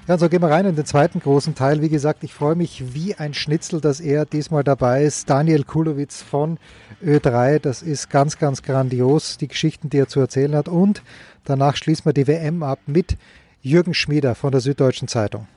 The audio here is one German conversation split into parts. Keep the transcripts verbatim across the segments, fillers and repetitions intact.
Ja, so gehen wir rein in den zweiten großen Teil. Wie gesagt, ich freue mich wie ein Schnitzel, dass er diesmal dabei ist. Daniel Kulowitz von Ö drei, das ist ganz, ganz grandios, die Geschichten, die er zu erzählen hat. Und danach schließen wir die W M ab mit Jürgen Schmieder von der Süddeutschen Zeitung.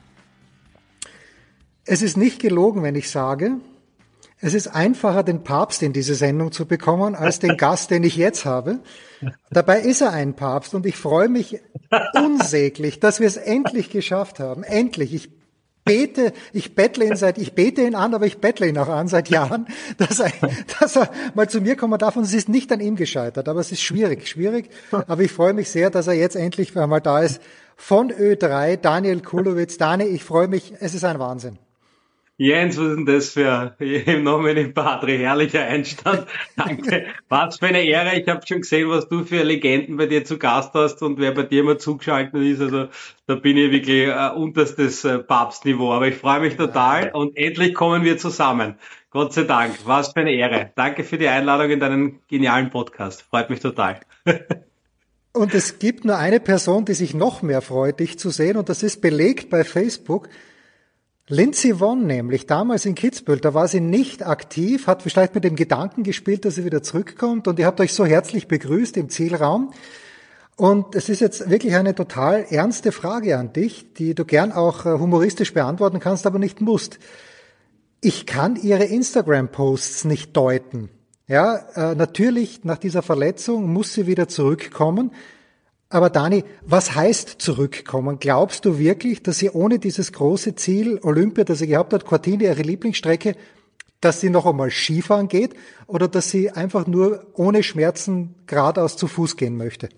Es ist nicht gelogen, wenn ich sage, es ist einfacher, den Papst in diese Sendung zu bekommen, als den Gast, den ich jetzt habe. Dabei ist er ein Papst und ich freue mich unsäglich, dass wir es endlich geschafft haben. Endlich. Ich bete, ich bettle ihn seit, ich bete ihn an, aber ich bettle ihn auch an seit Jahren, dass er, dass er mal zu mir kommen darf. Und es ist nicht an ihm gescheitert, aber es ist schwierig, schwierig. Aber ich freue mich sehr, dass er jetzt endlich einmal da ist. Von Ö drei, Daniel Kulowitz. Dani, ich freue mich. Es ist ein Wahnsinn. Jens, was ist denn das für im Namen im Padre, herrlicher Einstand. Danke. Was für eine Ehre. Ich habe schon gesehen, was du für Legenden bei dir zu Gast hast und wer bei dir immer zugeschaltet ist. Also da bin ich wirklich äh, unterstes äh, Papstniveau. Aber ich freue mich total und endlich kommen wir zusammen. Gott sei Dank. Was für eine Ehre. Danke für die Einladung in deinen genialen Podcast. Freut mich total. Und es gibt nur eine Person, die sich noch mehr freut, dich zu sehen, und das ist belegt bei Facebook. Lindsey Vonn nämlich, damals in Kitzbühel, da war sie nicht aktiv, hat vielleicht mit dem Gedanken gespielt, dass sie wieder zurückkommt, und ihr habt euch so herzlich begrüßt im Zielraum. Und es ist jetzt wirklich eine total ernste Frage an dich, die du gern auch humoristisch beantworten kannst, aber nicht musst. Ich kann ihre Instagram-Posts nicht deuten. Ja, äh, natürlich, nach dieser Verletzung muss sie wieder zurückkommen. Aber Dani, was heißt zurückkommen? Glaubst du wirklich, dass sie ohne dieses große Ziel Olympia, das sie gehabt hat, Cortina, ihre Lieblingsstrecke, dass sie noch einmal Skifahren geht oder dass sie einfach nur ohne Schmerzen geradeaus zu Fuß gehen möchte?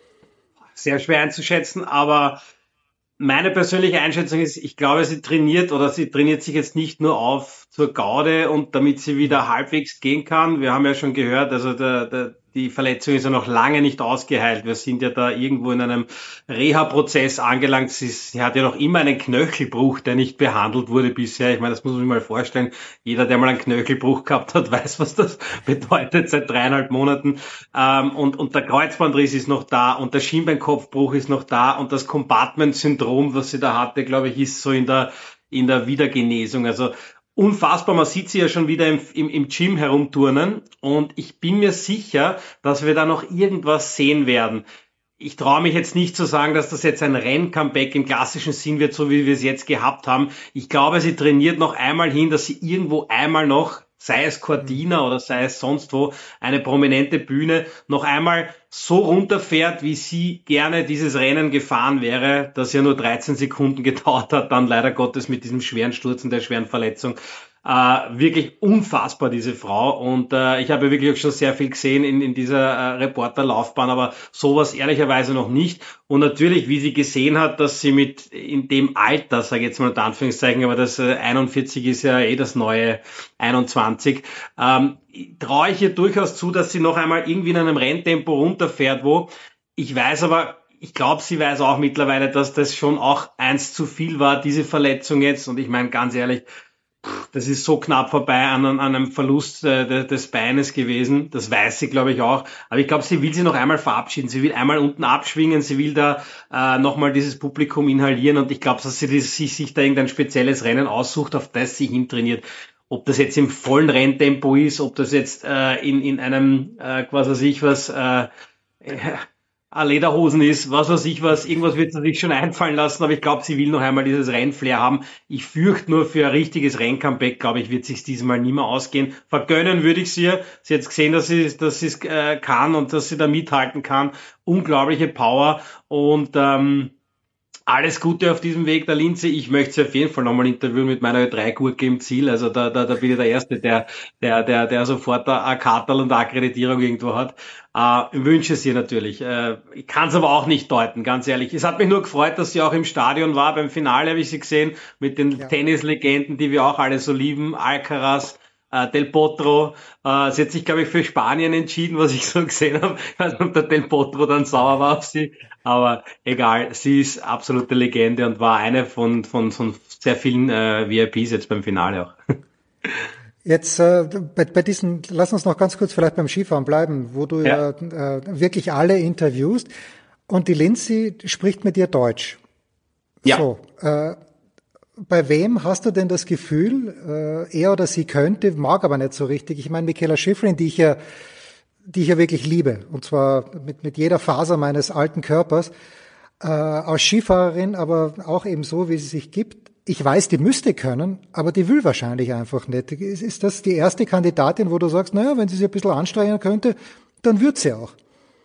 Sehr schwer einzuschätzen, aber meine persönliche Einschätzung ist, ich glaube, sie trainiert oder sie trainiert sich jetzt nicht nur auf zur Gaude und damit sie wieder halbwegs gehen kann. Wir haben ja schon gehört, also der, der, die Verletzung ist ja noch lange nicht ausgeheilt. Wir sind ja da irgendwo in einem Reha-Prozess angelangt. Sie, sie hat ja noch immer einen Knöchelbruch, der nicht behandelt wurde bisher. Ich meine, das muss man sich mal vorstellen. Jeder, der mal einen Knöchelbruch gehabt hat, weiß, was das bedeutet seit dreieinhalb Monaten. Ähm, und, und der Kreuzbandriss ist noch da und der Schienbeinkopfbruch ist noch da und das Compartment-Syndrom, was sie da hatte, glaube ich, ist so in der, in der Wiedergenesung. Also unfassbar, man sieht sie ja schon wieder im, im, im Gym herumturnen und ich bin mir sicher, dass wir da noch irgendwas sehen werden. Ich traue mich jetzt nicht zu sagen, dass das jetzt ein Renn-Comeback im klassischen Sinn wird, so wie wir es jetzt gehabt haben. Ich glaube, sie trainiert noch einmal hin, dass sie irgendwo einmal noch, sei es Cortina oder sei es sonst wo, eine prominente Bühne, noch einmal so runterfährt, wie sie gerne dieses Rennen gefahren wäre, das ja nur dreizehn Sekunden gedauert hat, dann leider Gottes mit diesem schweren Sturz und der schweren Verletzung. Äh, wirklich unfassbar, diese Frau. Und äh, ich habe wirklich auch schon sehr viel gesehen in, in dieser äh, Reporterlaufbahn, aber sowas ehrlicherweise noch nicht. Und natürlich, wie sie gesehen hat, dass sie mit in dem Alter, sage ich jetzt mal unter Anführungszeichen, aber das äh, einundvierzig ist ja eh das neue einundzwanzig, ähm, traue ich ihr durchaus zu, dass sie noch einmal irgendwie in einem Renntempo runterfährt, wo ich weiß aber, ich glaube, sie weiß auch mittlerweile, dass das schon auch eins zu viel war, diese Verletzung jetzt. Und ich meine, ganz ehrlich, das ist so knapp vorbei an, an einem Verlust äh, des Beines gewesen. Das weiß sie, glaube ich, auch. Aber ich glaube, sie will sie noch einmal verabschieden. Sie will einmal unten abschwingen. Sie will da äh, nochmal dieses Publikum inhalieren. Und ich glaube, dass sie, sie sich da irgendein spezielles Rennen aussucht, auf das sie hintrainiert. Ob das jetzt im vollen Renntempo ist, ob das jetzt äh, in, in einem, äh, was weiß ich was, äh, Lederhosen ist, was weiß ich was, irgendwas wird sie sich schon einfallen lassen, aber ich glaube, sie will noch einmal dieses Rennflair haben. Ich fürchte nur, für ein richtiges Renncomeback, glaube ich, wird sich's diesmal nie mehr ausgehen. Vergönnen würde ich sie ihr. Sie hat gesehen, dass sie dass sie es äh, kann und dass sie da mithalten kann. Unglaubliche Power und ähm, alles Gute auf diesem Weg, der Lindsay. Ich möchte sie auf jeden Fall nochmal interviewen mit meiner Ö drei Gurke im Ziel. Also da, da, da bin ich der Erste, der, der, der, der sofort eine Kartal und eine Akkreditierung irgendwo hat. Äh, ich wünsche es ihr natürlich. Äh, ich kann es aber auch nicht deuten, ganz ehrlich. Es hat mich nur gefreut, dass sie auch im Stadion war. Beim Finale habe ich sie gesehen mit den ja. Tennislegenden, die wir auch alle so lieben. Alcaraz, äh, Del Potro. Äh, sie hat sich, glaube ich, für Spanien entschieden, was ich so gesehen habe. Ich weiß nicht, ob der Del Potro dann sauer war auf sie. Aber egal, sie ist absolute Legende und war eine von, von, von sehr vielen äh, V I Ps jetzt beim Finale auch. Jetzt äh, bei, bei diesen, lass uns noch ganz kurz vielleicht beim Skifahren bleiben, wo du ja, ja äh, wirklich alle interviewst und die Lindsay spricht mit dir Deutsch. Ja. So, äh, bei wem hast du denn das Gefühl, äh, er oder sie könnte, mag aber nicht so richtig. Ich meine, Mikaela Shiffrin, die ich ja, die ich ja wirklich liebe, und zwar mit, mit jeder Faser meines alten Körpers, äh, als Skifahrerin, aber auch eben so, wie sie sich gibt. Ich weiß, die müsste können, aber die will wahrscheinlich einfach nicht. Ist, ist das die erste Kandidatin, wo du sagst, naja, wenn sie sich ein bisschen anstrengen könnte, dann wird sie auch.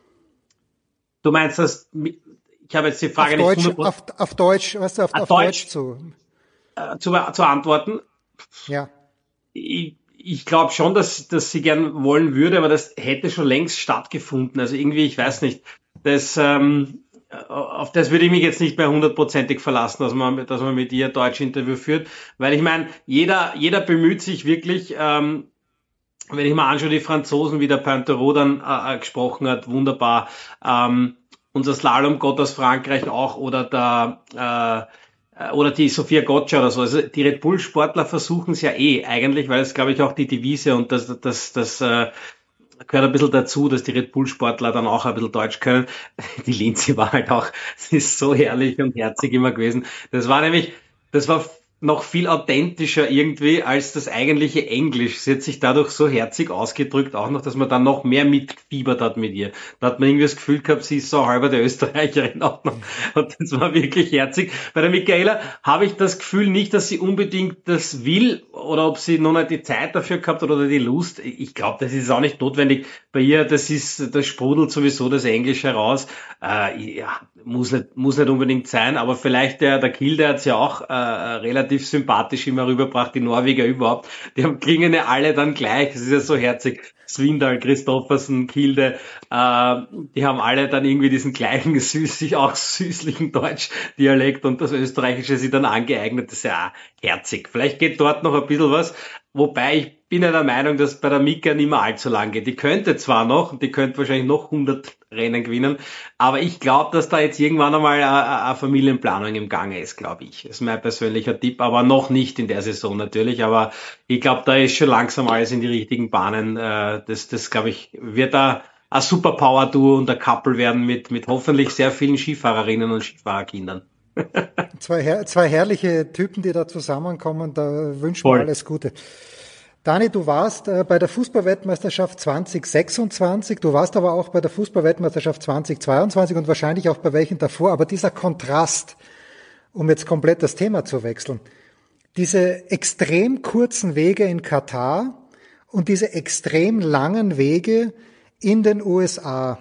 Du meinst, dass, ich habe jetzt die Frage Auf nicht Deutsch, hundert Prozent auf, auf Deutsch, weißt du, auf, auf Deutsch, Deutsch zu. äh, zu, zu antworten. Ja. Ich, ich glaube schon, dass, dass sie gern wollen würde, aber das hätte schon längst stattgefunden. Also irgendwie, ich weiß nicht, das, ähm, auf das würde ich mich jetzt nicht mehr hundertprozentig verlassen, dass man, dass man mit ihr ein Deutsch-Interview führt, weil ich meine, jeder, jeder bemüht sich wirklich, ähm, wenn ich mal anschaue, die Franzosen, wie der Pointerot dann äh, gesprochen hat, wunderbar, ähm, unser Slalomgott aus Frankreich auch oder der, äh, oder die Sophia Gotcha oder so. Also die Red Bull Sportler versuchen es ja eh eigentlich, weil es glaube ich auch die Devise und das, das, das äh, gehört ein bisschen dazu, dass die Red Bull Sportler dann auch ein bisschen Deutsch können. Die Lindsay war halt auch, sie ist so herrlich und herzig immer gewesen. Das war nämlich, das war noch viel authentischer irgendwie als das eigentliche Englisch. Sie hat sich dadurch so herzig ausgedrückt, auch noch, dass man dann noch mehr mitgefiebert hat mit ihr. Da hat man irgendwie das Gefühl gehabt, sie ist so halber der Österreicherin auch noch. Und das war wirklich herzig. Bei der Michaela habe ich das Gefühl nicht, dass sie unbedingt das will oder ob sie noch nicht die Zeit dafür gehabt hat oder die Lust. Ich glaube, das ist auch nicht notwendig. Bei ihr, das ist, das sprudelt sowieso das Englisch heraus. Äh, ja, muss nicht, muss nicht unbedingt sein, aber vielleicht der, der Kiel, der hat ja auch äh, relativ sympathisch immer rübergebracht, die Norweger überhaupt. Die haben, klingen ja alle dann gleich. Das ist ja so herzig. Swindal, Christoffersen, Kilde, äh, die haben alle dann irgendwie diesen gleichen süßlich, auch süßlichen Deutsch-Dialekt und das Österreichische sie dann angeeignet. Das ist ja auch herzig. Vielleicht geht dort noch ein bisschen was. Wobei ich bin ja der Meinung, dass bei der Mika nicht mehr allzu lang geht. Die könnte zwar noch, und die könnte wahrscheinlich noch hundert Rennen gewinnen, aber ich glaube, dass da jetzt irgendwann einmal eine Familienplanung im Gange ist, glaube ich. Das ist mein persönlicher Tipp, aber noch nicht in der Saison natürlich. Aber ich glaube, da ist schon langsam alles in die richtigen Bahnen. Das, das glaube ich, wird da ein Superpower-Duo und ein Couple werden mit, mit hoffentlich sehr vielen Skifahrerinnen und Skifahrerkindern. Zwei, her zwei herrliche Typen, die da zusammenkommen, da wünschen wir Voll. alles Gute. Dani, du warst äh, bei der Fußballweltmeisterschaft zwanzig sechsundzwanzig, du warst aber auch bei der Fußballweltmeisterschaft zwanzig zweiundzwanzig und wahrscheinlich auch bei welchen davor, aber dieser Kontrast, um jetzt komplett das Thema zu wechseln, diese extrem kurzen Wege in Katar und diese extrem langen Wege in den U S A,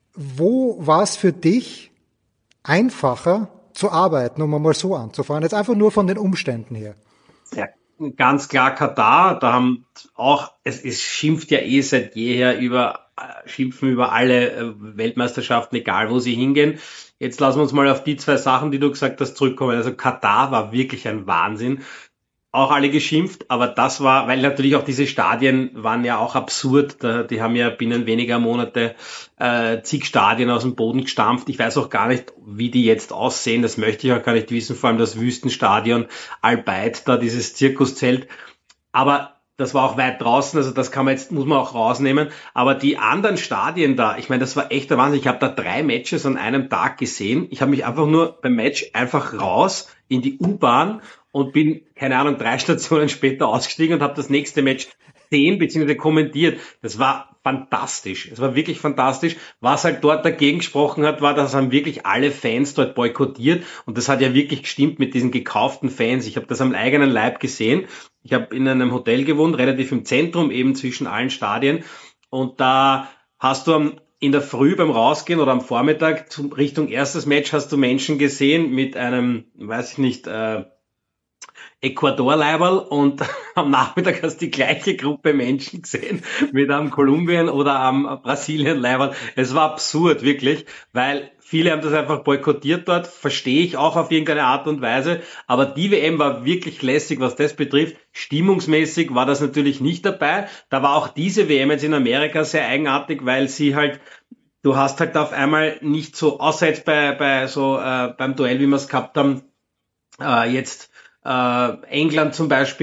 wo war es für dich einfacher zu arbeiten, um mal so anzufahren, jetzt einfach nur von den Umständen her? Ja, ganz klar Katar, da haben auch, es, es schimpft ja eh seit jeher über, äh, schimpfen über alle äh, Weltmeisterschaften, egal wo sie hingehen. Jetzt lassen wir uns mal auf die zwei Sachen, die du gesagt hast, zurückkommen. Also Katar war wirklich ein Wahnsinn. Auch alle geschimpft, aber das war, weil natürlich auch diese Stadien waren ja auch absurd. Da, die haben ja binnen weniger Monate äh, zig Stadien aus dem Boden gestampft. Ich weiß auch gar nicht, wie die jetzt aussehen. Das möchte ich auch gar nicht wissen. Vor allem das Wüstenstadion Al-Bayt, da dieses Zirkuszelt. Aber das war auch weit draußen, also das kann man jetzt, muss man auch rausnehmen. Aber die anderen Stadien da, ich meine, das war echt der Wahnsinn. Ich habe da drei Matches an einem Tag gesehen. Ich habe mich einfach nur beim Match einfach raus in die U-Bahn und bin, keine Ahnung, drei Stationen später ausgestiegen und habe das nächste Match sehen bzw. kommentiert. Das war fantastisch. Es war wirklich fantastisch. Was halt dort dagegen gesprochen hat, war, dass haben wirklich alle Fans dort boykottiert. Und das hat ja wirklich gestimmt mit diesen gekauften Fans. Ich habe das am eigenen Leib gesehen. Ich habe in einem Hotel gewohnt, relativ im Zentrum, eben zwischen allen Stadien. Und da hast du am in der Früh beim Rausgehen oder am Vormittag zum Richtung erstes Match hast du Menschen gesehen mit einem, weiß ich nicht, äh, Ecuador-Leiberl und am Nachmittag hast du die gleiche Gruppe Menschen gesehen mit einem Kolumbien- oder am Brasilien-Leiberl. Es war absurd, wirklich, weil viele haben das einfach boykottiert dort, verstehe ich auch auf irgendeine Art und Weise, aber die W M war wirklich lässig, was das betrifft. Stimmungsmäßig war das natürlich nicht dabei. Da war auch diese W M jetzt in Amerika sehr eigenartig, weil sie halt, du hast halt auf einmal nicht so, außer jetzt bei, bei so äh, beim Duell, wie wir es gehabt haben, äh, jetzt äh, England zum Beispiel,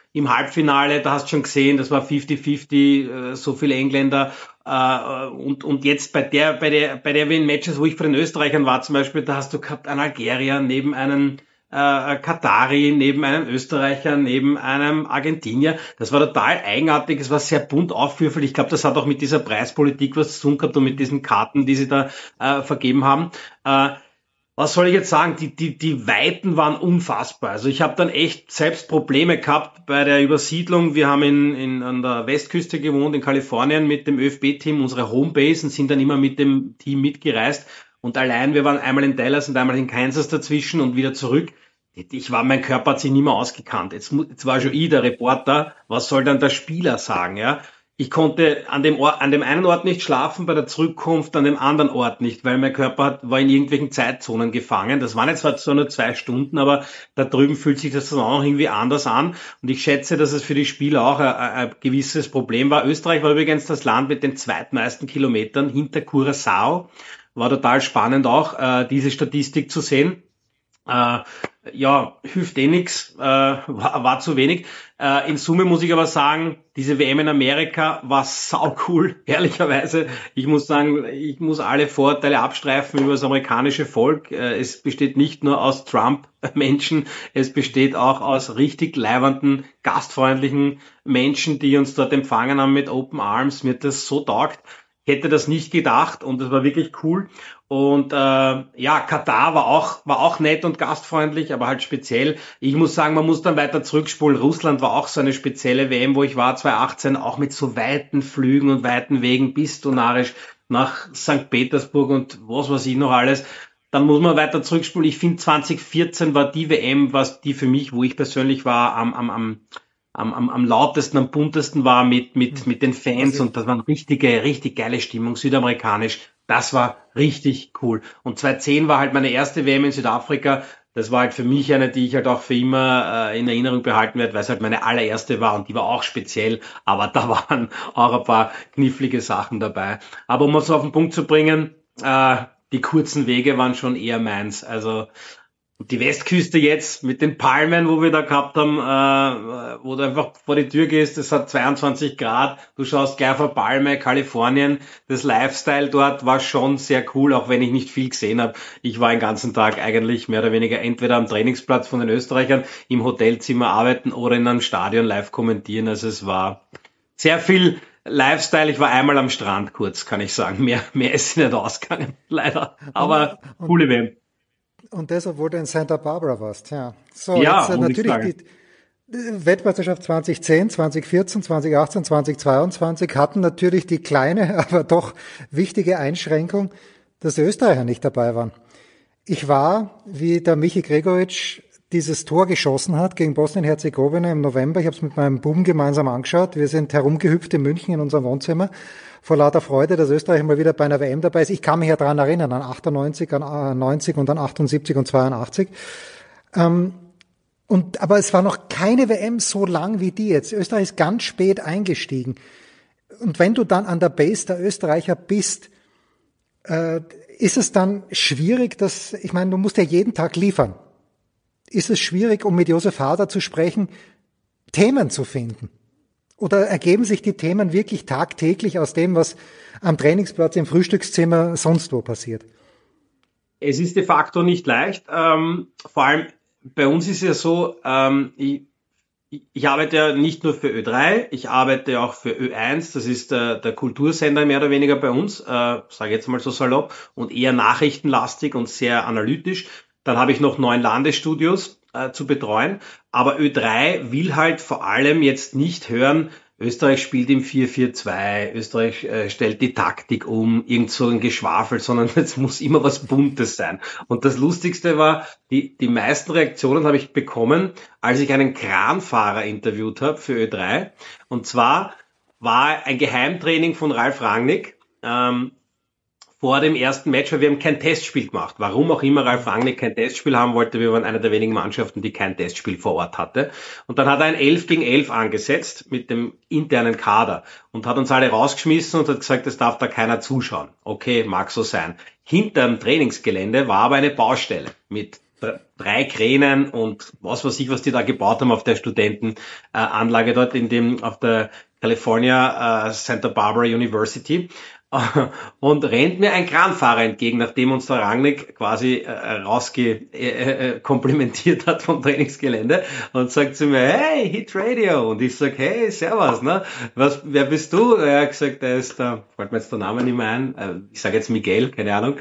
im Halbfinale, da hast du schon gesehen, das war fünfzig fünfzig, äh, so viele Engländer. Äh, und, und jetzt bei der, bei der, bei der W M-Matches, wo ich bei den Österreichern war zum Beispiel, da hast du gehabt einen Algerier neben einem äh, Katari, neben einem Österreicher, neben einem Argentinier. Das war total eigenartig, es war sehr bunt aufwürfelt. Ich glaube, das hat auch mit dieser Preispolitik was zu tun gehabt und mit diesen Karten, die sie da äh, vergeben haben. Äh, Was soll ich jetzt sagen? Die, die, die Weiten waren unfassbar. Also ich habe dann echt selbst Probleme gehabt bei der Übersiedlung. Wir haben in, in, an der Westküste gewohnt, in Kalifornien, mit dem ÖFB-Team, unsere Homebase, und sind dann immer mit dem Team mitgereist. Und allein, wir waren einmal in Dallas und einmal in Kansas dazwischen und wieder zurück. Ich war, mein Körper hat sich nicht mehr ausgekannt. Jetzt, jetzt war schon ich der Reporter. Was soll dann der Spieler sagen, ja? Ich konnte an dem Ort, an dem einen Ort nicht schlafen, bei der Zurückkunft an dem anderen Ort nicht, weil mein Körper hat, war in irgendwelchen Zeitzonen gefangen. Das waren jetzt zwar nur zwei Stunden, aber da drüben fühlt sich das dann auch noch irgendwie anders an. Und ich schätze, dass es für die Spieler auch ein, ein gewisses Problem war. Österreich war übrigens das Land mit den zweitmeisten Kilometern hinter Curaçao. War total spannend auch, äh, diese Statistik zu sehen. Äh, ja, hilft eh nix, äh, war, war zu wenig. Äh, in Summe muss ich aber sagen, diese W M in Amerika war sau cool, ehrlicherweise. Ich muss sagen, ich muss alle Vorurteile abstreifen über das amerikanische Volk. Äh, es besteht nicht nur aus Trump-Menschen, es besteht auch aus richtig leibernden, gastfreundlichen Menschen, die uns dort empfangen haben mit Open Arms. Mir hat das so taugt. Ich hätte das nicht gedacht und das war wirklich cool. Und äh, ja, Katar war auch war auch nett und gastfreundlich, aber halt speziell. Ich muss sagen, man muss dann weiter zurückspulen. Russland war auch so eine spezielle W M, wo ich war, zwanzig achtzehn, auch mit so weiten Flügen und weiten Wegen bis Donarisch nach Sankt Petersburg und was weiß ich noch alles. Dann muss man weiter zurückspulen. Ich finde, zwanzig vierzehn war die W M, was die für mich, wo ich persönlich war, am am am am, am, am lautesten, am buntesten war mit, mit, mit den Fans, und das war eine richtige, richtig geile Stimmung, südamerikanisch. Das war richtig cool. Und zwanzig zehn war halt meine erste W M in Südafrika. Das war halt für mich eine, die ich halt auch für immer äh, in Erinnerung behalten werde, weil es halt meine allererste war, und die war auch speziell, aber da waren auch ein paar knifflige Sachen dabei. Aber um es auf den Punkt zu bringen, äh, die kurzen Wege waren schon eher meins. Also die Westküste jetzt mit den Palmen, wo wir da gehabt haben, äh, wo du einfach vor die Tür gehst, es hat zweiundzwanzig Grad, du schaust gleich auf eine Palme, Kalifornien, das Lifestyle dort war schon sehr cool, auch wenn ich nicht viel gesehen habe. Ich war den ganzen Tag eigentlich mehr oder weniger entweder am Trainingsplatz von den Österreichern, im Hotelzimmer arbeiten oder in einem Stadion live kommentieren. Also es war sehr viel Lifestyle. Ich war einmal am Strand kurz, kann ich sagen. Mehr, mehr ist nicht ausgegangen, leider. Aber und, coole W M. Und das, obwohl du in Santa Barbara warst, ja. So, ja, jetzt äh, natürlich die Weltmeisterschaft zwanzig zehn, zwanzig vierzehn, zwanzig achtzehn, zwanzig zweiundzwanzig hatten natürlich die kleine, aber doch wichtige Einschränkung, dass die Österreicher nicht dabei waren. Ich war, wie der Michi Gregoritsch dieses Tor geschossen hat gegen Bosnien-Herzegowina im November. Ich habe es mit meinem Buben gemeinsam angeschaut. Wir sind herumgehüpft in München in unserem Wohnzimmer vor lauter Freude, dass Österreich mal wieder bei einer W M dabei ist. Ich kann mich ja daran erinnern, an achtundneunzig, an neunzig und an achtundsiebzig und zweiundachtzig. Ähm, und, aber es war noch keine W M so lang wie die jetzt. Österreich ist ganz spät eingestiegen. Und wenn du dann an der Base der Österreicher bist, äh, ist es dann schwierig, dass, ich meine, du musst ja jeden Tag liefern. Ist es schwierig, um mit Josef Hader zu sprechen, Themen zu finden? Oder ergeben sich die Themen wirklich tagtäglich aus dem, was am Trainingsplatz, im Frühstückszimmer, sonst wo passiert? Es ist de facto nicht leicht. Ähm, vor allem bei uns ist ja so, ähm, ich, ich arbeite ja nicht nur für Ö drei, ich arbeite auch für Ö eins, das ist der, der Kultursender mehr oder weniger bei uns, äh, sage jetzt mal so salopp, und eher nachrichtenlastig und sehr analytisch. Dann habe ich noch neun Landesstudios äh, zu betreuen. Aber Ö drei will halt vor allem jetzt nicht hören, Österreich spielt im vier vier zwei, Österreich äh, stellt die Taktik um, irgend so ein Geschwafel, sondern es muss immer was Buntes sein. Und das Lustigste war, die, die meisten Reaktionen habe ich bekommen, als ich einen Kranfahrer interviewt habe für Ö drei. Und zwar war ein Geheimtraining von Ralf Rangnick, ähm, vor dem ersten Match, weil wir haben kein Testspiel gemacht. Warum auch immer Ralf Rangnick kein Testspiel haben wollte, wir waren eine der wenigen Mannschaften, die kein Testspiel vor Ort hatte. Und dann hat er ein elf gegen elf angesetzt mit dem internen Kader und hat uns alle rausgeschmissen und hat gesagt, es darf da keiner zuschauen. Okay, mag so sein. Hinterm Trainingsgelände war aber eine Baustelle mit drei Kränen und was weiß ich, was die da gebaut haben auf der Studentenanlage dort in dem, auf der California äh, Santa Barbara University. Und rennt mir ein Kranfahrer entgegen, nachdem uns der Rangnick quasi äh, rausge äh, äh, komplimentiert hat vom Trainingsgelände und sagt zu mir, hey, Hit Radio. Und ich sag, hey, servus, ne? Was, wer bist du? Er hat gesagt, er ist da, fällt mir jetzt der Name nicht mehr ein, äh, ich sage jetzt Miguel, keine Ahnung.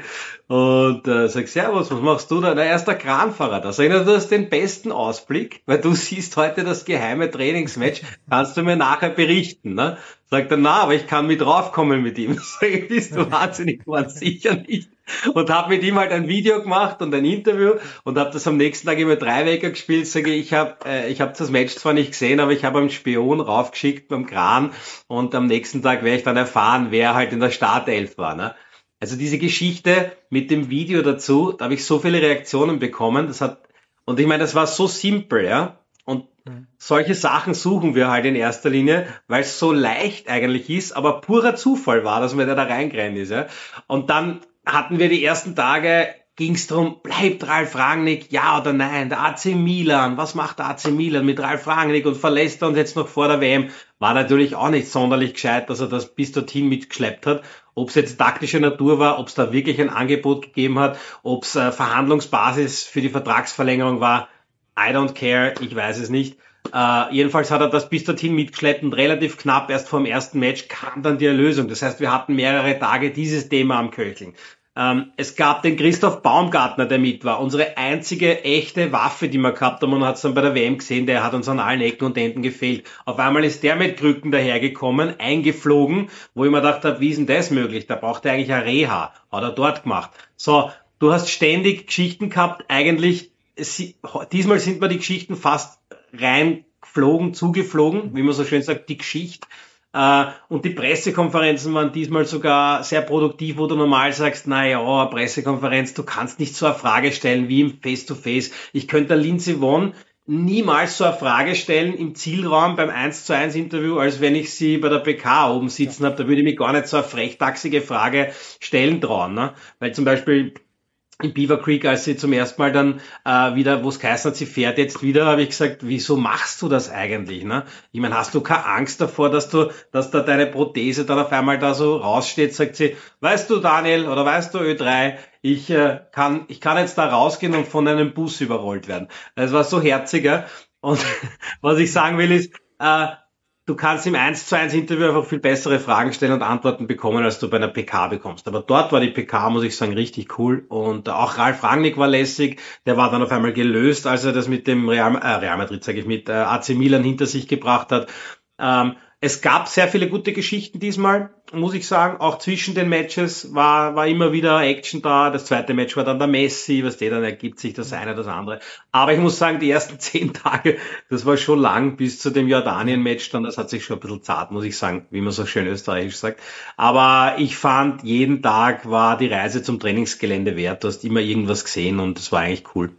Und äh, sag, servus, was machst du da? Na, er ist der Kranfahrer. Da sag ich, na, du hast den besten Ausblick, weil du siehst heute das geheime Trainingsmatch, kannst du mir nachher berichten, ne? Sagt er, na, aber ich kann mit draufkommen mit ihm. Sag ich, bist du wahnsinnig, war sicher nicht. Und habe mit ihm halt ein Video gemacht und ein Interview und habe das am nächsten Tag immer drei Wecker gespielt. Sage ich, ich habe äh, ich hab das Match zwar nicht gesehen, aber ich habe einen Spion raufgeschickt beim Kran und am nächsten Tag werde ich dann erfahren, wer halt in der Startelf war. Ne? Also diese Geschichte mit dem Video dazu, da habe ich so viele Reaktionen bekommen. Das hat und ich meine, das war so simpel, ja. Und solche Sachen suchen wir halt in erster Linie, weil es so leicht eigentlich ist, aber purer Zufall war, dass man da reingerannt ist. Ja. Und dann hatten wir die ersten Tage, ging es darum, bleibt Ralf Rangnick, ja oder nein, der A C Milan, was macht der A C Milan mit Ralf Rangnick und verlässt er uns jetzt noch vor der W M? War natürlich auch nicht sonderlich gescheit, dass er das bis dorthin mitgeschleppt hat. Ob es jetzt taktische Natur war, ob es da wirklich ein Angebot gegeben hat, ob es äh, Verhandlungsbasis für die Vertragsverlängerung war, I don't care, ich weiß es nicht. Uh, jedenfalls hat er das bis dorthin mitgeschleppt und relativ knapp erst vor dem ersten Match kam dann die Erlösung. Das heißt, wir hatten mehrere Tage dieses Thema am Köcheln. Um, es gab den Christoph Baumgartner, der mit war. Unsere einzige echte Waffe, die wir gehabt haben, und man hat es dann bei der W M gesehen, der hat uns an allen Ecken und Enden gefehlt. Auf einmal ist der mit Krücken dahergekommen, eingeflogen, wo ich mir gedacht habe, wie ist denn das möglich? Da braucht er eigentlich eine Reha. Hat er dort gemacht. So, du hast ständig Geschichten gehabt, eigentlich, sie, diesmal sind mir die Geschichten fast reingeflogen, zugeflogen, wie man so schön sagt, die Geschichte. Äh, und die Pressekonferenzen waren diesmal sogar sehr produktiv, wo du normal sagst, na ja, Pressekonferenz, du kannst nicht so eine Frage stellen wie im Face-to-Face. Ich könnte der Lindsey Vonn niemals so eine Frage stellen im Zielraum beim eins zu eins Interview, als wenn ich sie bei der P K oben sitzen habe. Da würde ich mich gar nicht so eine frechtaxige Frage stellen trauen, ne? Weil zum Beispiel in Beaver Creek, als sie zum ersten Mal dann äh, wieder, wo es geheißen hat, sie fährt jetzt wieder, habe ich gesagt, wieso machst du das eigentlich? Ne? Ich meine, hast du keine Angst davor, dass du, dass da deine Prothese dann auf einmal da so raussteht, sagt sie, weißt du Daniel oder weißt du Ö drei, ich äh, kann ich kann jetzt da rausgehen und von einem Bus überrollt werden. Das war so herziger. Und was ich sagen will ist, äh, du kannst im eins zu eins Interview einfach viel bessere Fragen stellen und Antworten bekommen, als du bei einer P K bekommst. Aber dort war die P K, muss ich sagen, richtig cool. Und auch Ralf Rangnick war lässig. Der war dann auf einmal gelöst, als er das mit dem Real, äh, Real Madrid, sage ich, mit äh, A C Milan hinter sich gebracht hat. Ähm, es gab sehr viele gute Geschichten diesmal, muss ich sagen. Auch zwischen den Matches war war immer wieder Action da. Das zweite Match war dann der Messi, was der dann ergibt sich das eine, das andere. Aber ich muss sagen, die ersten zehn Tage, das war schon lang bis zu dem Jordanien-Match dann. Das hat sich schon ein bisschen zart, muss ich sagen, wie man so schön österreichisch sagt. Aber ich fand, jeden Tag war die Reise zum Trainingsgelände wert. Du hast immer irgendwas gesehen und das war eigentlich cool.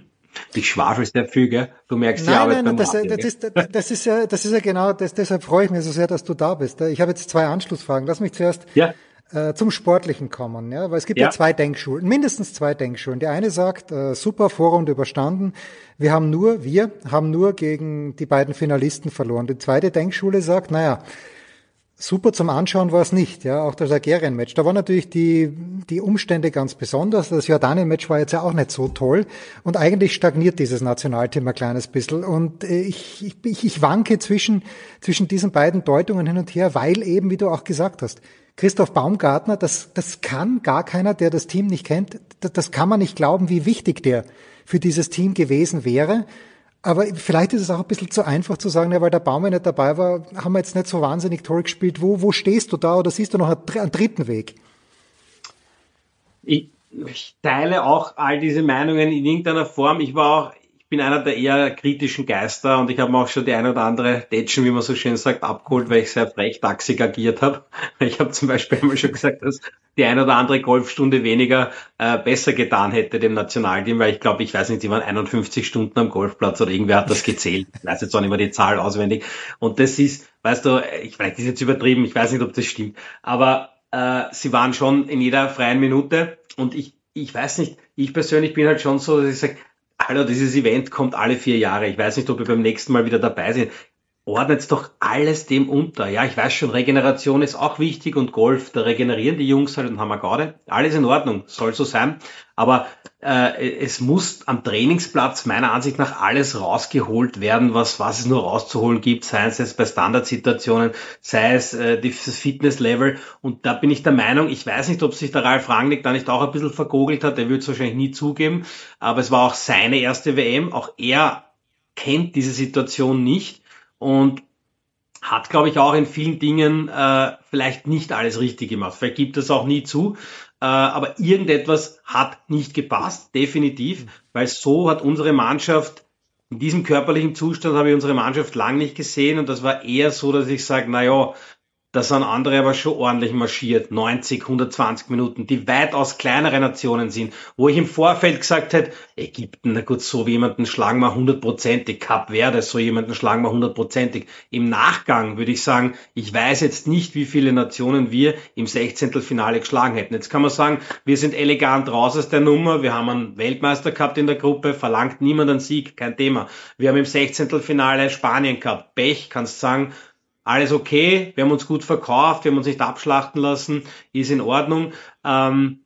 Ich schwafel sehr viel, gell? Du merkst die Nein, Arbeit nein, nein, beim das, Martin, das, ist, das ist ja, das ist ja genau, das, deshalb freue ich mich so sehr, dass du da bist. Ich habe jetzt zwei Anschlussfragen. Lass mich zuerst Ja, äh, zum Sportlichen kommen, ja, weil es gibt ja ja, zwei Denkschulen, mindestens zwei Denkschulen. Die eine sagt, äh, super, Vorrunde überstanden. Wir haben nur, wir haben nur gegen die beiden Finalisten verloren. Die zweite Denkschule sagt, naja, super zum Anschauen war es nicht, ja, auch das Algerien-Match. Da waren natürlich die, die Umstände ganz besonders. Das Jordanien-Match war jetzt ja auch nicht so toll. Und eigentlich stagniert dieses Nationalteam ein kleines bisschen. Und äh, ich, ich, ich wanke zwischen, zwischen diesen beiden Deutungen hin und her, weil eben, wie du auch gesagt hast, Christoph Baumgartner, das, das kann gar keiner, der das Team nicht kennt, das, das kann man nicht glauben, wie wichtig der für dieses Team gewesen wäre. Aber vielleicht ist es auch ein bisschen zu einfach zu sagen, ja, weil der Baumann nicht dabei war, haben wir jetzt nicht so wahnsinnig toll gespielt. Wo, wo stehst du da oder siehst du noch einen, einen dritten Weg? Ich, ich teile auch all diese Meinungen in irgendeiner Form. Ich war auch, ich bin einer der eher kritischen Geister und ich habe mir auch schon die eine oder andere Tätschen, wie man so schön sagt, abgeholt, weil ich sehr frechtaxig agiert habe. Ich habe zum Beispiel einmal schon gesagt, dass die eine oder andere Golfstunde weniger äh, besser getan hätte dem Nationalteam, weil ich glaube, ich weiß nicht, die waren einundfünfzig Stunden am Golfplatz oder irgendwer hat das gezählt. Ich weiß jetzt auch nicht mehr die Zahl auswendig. Und das ist, weißt du, ich vielleicht ist jetzt übertrieben, ich weiß nicht, ob das stimmt, aber äh, sie waren schon in jeder freien Minute und ich ich weiß nicht, ich persönlich bin halt schon so, dass ich sage, hallo, dieses Event kommt alle vier Jahre. Ich weiß nicht, ob wir beim nächsten Mal wieder dabei sind. Ordnet's doch alles dem unter. Ja, ich weiß schon, Regeneration ist auch wichtig und Golf, da regenerieren die Jungs halt und haben wir Gaude. Alles in Ordnung, soll so sein. Aber äh, es muss am Trainingsplatz meiner Ansicht nach alles rausgeholt werden, was was es nur rauszuholen gibt, sei es jetzt bei Standardsituationen, sei es äh, das Fitnesslevel. Und da bin ich der Meinung, ich weiß nicht, ob sich der Ralf Rangnick da nicht auch ein bisschen vergogelt hat, der würde es wahrscheinlich nie zugeben, aber es war auch seine erste W M, auch er kennt diese Situation nicht. Und hat, glaube ich, auch in vielen Dingen äh, vielleicht nicht alles richtig gemacht. Vielleicht gibt es auch nie zu, äh, aber irgendetwas hat nicht gepasst, definitiv, weil so hat unsere Mannschaft, in diesem körperlichen Zustand habe ich unsere Mannschaft lang nicht gesehen und das war eher so, dass ich sage, na ja, da sind andere aber schon ordentlich marschiert, neunzig, hundertzwanzig Minuten, die weitaus kleinere Nationen sind, wo ich im Vorfeld gesagt hätte, Ägypten, na gut, so jemanden schlagen wir hundertprozentig, Kap Verde, so jemanden schlagen wir hundertprozentig. Im Nachgang würde ich sagen, ich weiß jetzt nicht, wie viele Nationen wir im Sechzehntelfinale geschlagen hätten. Jetzt kann man sagen, wir sind elegant raus aus der Nummer, wir haben einen Weltmeister gehabt in der Gruppe, verlangt niemand einen Sieg, kein Thema. Wir haben im Sechzehntelfinale Spanien gehabt, Pech, kannst sagen, alles okay, wir haben uns gut verkauft, wir haben uns nicht abschlachten lassen, ist in Ordnung. Ähm,